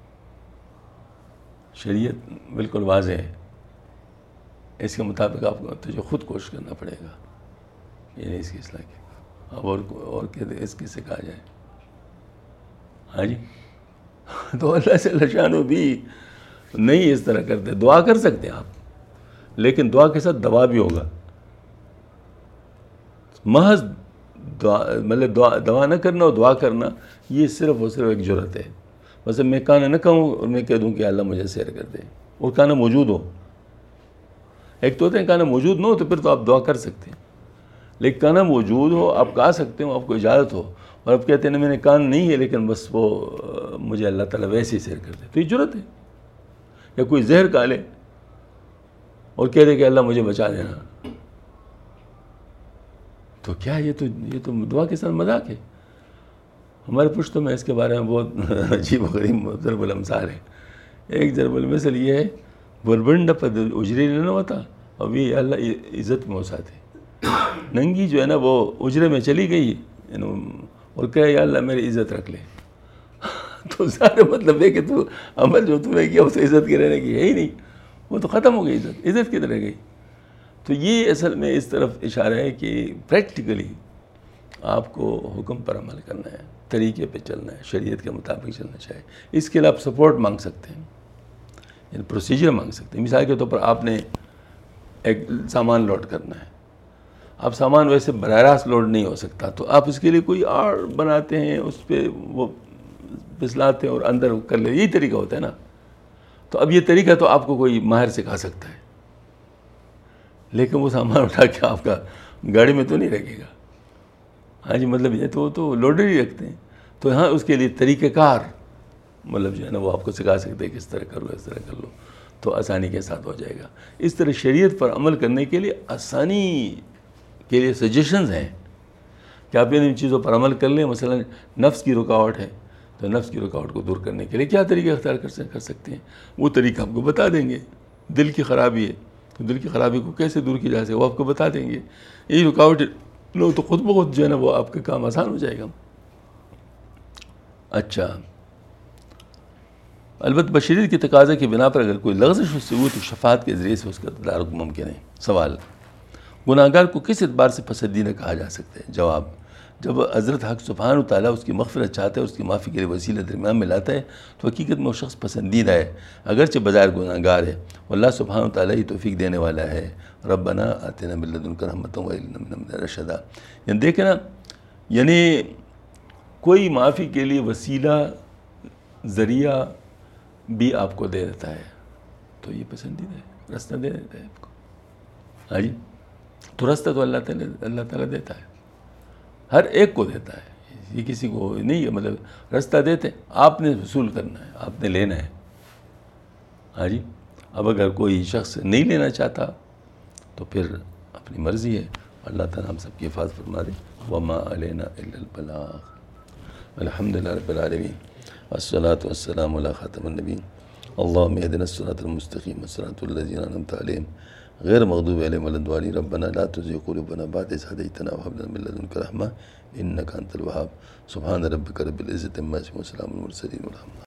شریعت بالکل واضح ہے, اس کے مطابق آپ کو تجھے خود کوشش کرنا پڑے گا. یہ نہیں اس کی اصلاح کی. اب اور اور کہتے اس کس سے کہا جائے. ہاں جی, تو اللہ سے لشانو بھی نہیں اس طرح کرتے. دعا کر سکتے ہیں آپ, لیکن دعا کے ساتھ دوا بھی ہوگا. محض دعا مطلب دعا دعا نہ کرنا اور دعا کرنا یہ صرف اور صرف ایک جرت ہے. بس میں کانا نہ کہوں اور میں کہہ دوں کہ اللہ مجھے سیر کر دے, اور کانا موجود ہو. ایک تو ہوتے ہیں کانا موجود نہ ہو تو پھر تو آپ دعا کر سکتے ہیں, لیکن کانا موجود ہو, آپ کہا سکتے ہو, آپ کو اجازت ہو, اور آپ کہتے ہیں نا میں نے کان نہیں ہے لیکن بس وہ مجھے اللہ تعالیٰ ویسے ہی سیر کر دے, تو یہ جرت ہے. یا کوئی زہر کھا لے اور کہہ دے کہ اللہ مجھے بچا دینا, تو کیا یہ تو یہ تو دعا کے ساتھ مذاق ہے. ہمارے پشتوں میں اس کے بارے میں بہت عجیب و غریب ضرب الامثال ہے. ایک ضرب المثل یہ ہے, بربنڈ پر اجرے نہ ہوتا, اور یہ اللہ عزت میں ہوساتے. ننگی جو ہے نا وہ اجرے میں چلی گئی اور کہے یا اللہ میری عزت رکھ لے. تو سارے مطلب ہے کہ تو عمل جو تمہیں کیا اس عزت کی رہنے کی ہے ہی نہیں, وہ تو ختم ہو گئی عزت. عزت کدھر رہ گئی؟ تو یہ اصل میں اس طرف اشارہ ہے کہ پریکٹیکلی آپ کو حکم پر عمل کرنا ہے, طریقے پہ چلنا ہے, شریعت کے مطابق چلنا چاہیے. اس کے لیے آپ سپورٹ مانگ سکتے ہیں, یعنی پروسیجر مانگ سکتے ہیں. مثال کے طور پر آپ نے ایک سامان لوڈ کرنا ہے, اب سامان ویسے براہ راست لوڈ نہیں ہو سکتا, تو آپ اس کے لیے کوئی آڑ بناتے ہیں, اس پہ وہ پھسلاتے ہیں اور اندر کر لے, یہی طریقہ ہوتا ہے نا. تو اب یہ طریقہ تو آپ کو کوئی ماہر سکھا سکتا ہے, لیکن وہ سامان اٹھا کے آپ کا گاڑی میں تو نہیں رکھے گا. ہاں جی, مطلب یہ تو تو لوڈر ہی رکھتے ہیں. تو ہاں اس کے لیے طریقہ کار مطلب جو ہے نا وہ آپ کو سکھا سکتے ہیں کہ اس طرح کر لو, اس طرح کر لو, تو آسانی کے ساتھ ہو جائے گا. اس طرح شریعت پر عمل کرنے کے لیے آسانی کے لیے سجیشنز ہیں کہ آپ ان چیزوں پر عمل کر لیں. مثلا نفس کی رکاوٹ ہے, تو نفس کی رکاوٹ کو دور کرنے کے لیے کیا طریقہ اختیار کر سکتے ہیں, وہ طریقہ آپ کو بتا دیں گے. دل کی خرابی ہے تو دل کی خرابی کو کیسے دور کی جا سکے وہ آپ کو بتا دیں گے. یہی رکاوٹ لو تو خود بخود جو ہے نا وہ آپ کا کام آسان ہو جائے گا. اچھا, البتہ بشریت کی تقاضے کی بنا پر اگر کوئی لغزش اس سے ہوئی تو شفاعت کے ذریعے سے اس کا تدارک ممکن ہے۔ سوال: گناہگار کو کس اعتبار سے پسندیدہ کہا جا سکتا ہے؟ جواب: جب حضرت حق سبحانہ و تعالیٰ اس کی مغفرت چاہتا ہے، اس کی معافی کے لیے وسیلہ درمیان میں لاتا ہے تو حقیقت میں وہ شخص پسندیدہ ہے، اگرچہ بظاہر گناہگار ہے۔ اللہ سبحانہ و تعالیٰ ہی توفیق دینے والا ہے۔ ربنا آتنا من لدنک رحمۃ وہب لنا من امرنا رشدا۔ یعنی دیکھیں نا، یعنی کوئی معافی کے لیے وسیلہ، ذریعہ بھی آپ کو دے دیتا ہے تو یہ پسندیدہ ہے، راستہ دے دیتا ہے آپ کو۔ ہاں جی، تو راستہ تو اللہ تعالیٰ اللہ تعالیٰ دیتا ہے، ہر ایک کو دیتا ہے، یہ کسی کو نہیں ہے، مطلب راستہ دیتے، آپ نے وصول کرنا ہے، آپ نے لینا ہے۔ ہاں جی، اب اگر کوئی شخص نہیں لینا چاہتا تو پھر اپنی مرضی ہے، اللہ تعالیٰ ہم سب کی حفاظت فرما دے۔ وما علینا الا البلاغ۔ الحمد للہ رب العالمین، والصلاة والسلام علی خاتم النبیین، اللہم اہدنا الصراط المستقیم صراط الذین انعمت علیہم غیر مغضوب علیہم ولا الضالین۔ ربنا لا تزغ قلوبنا بعد إذ هديتنا وهب لنا من لدنك رحمة إنك أنت الوهاب۔ سبحان ربك رب العزة عما يصفون وسلام على المرسلين والحمد لله۔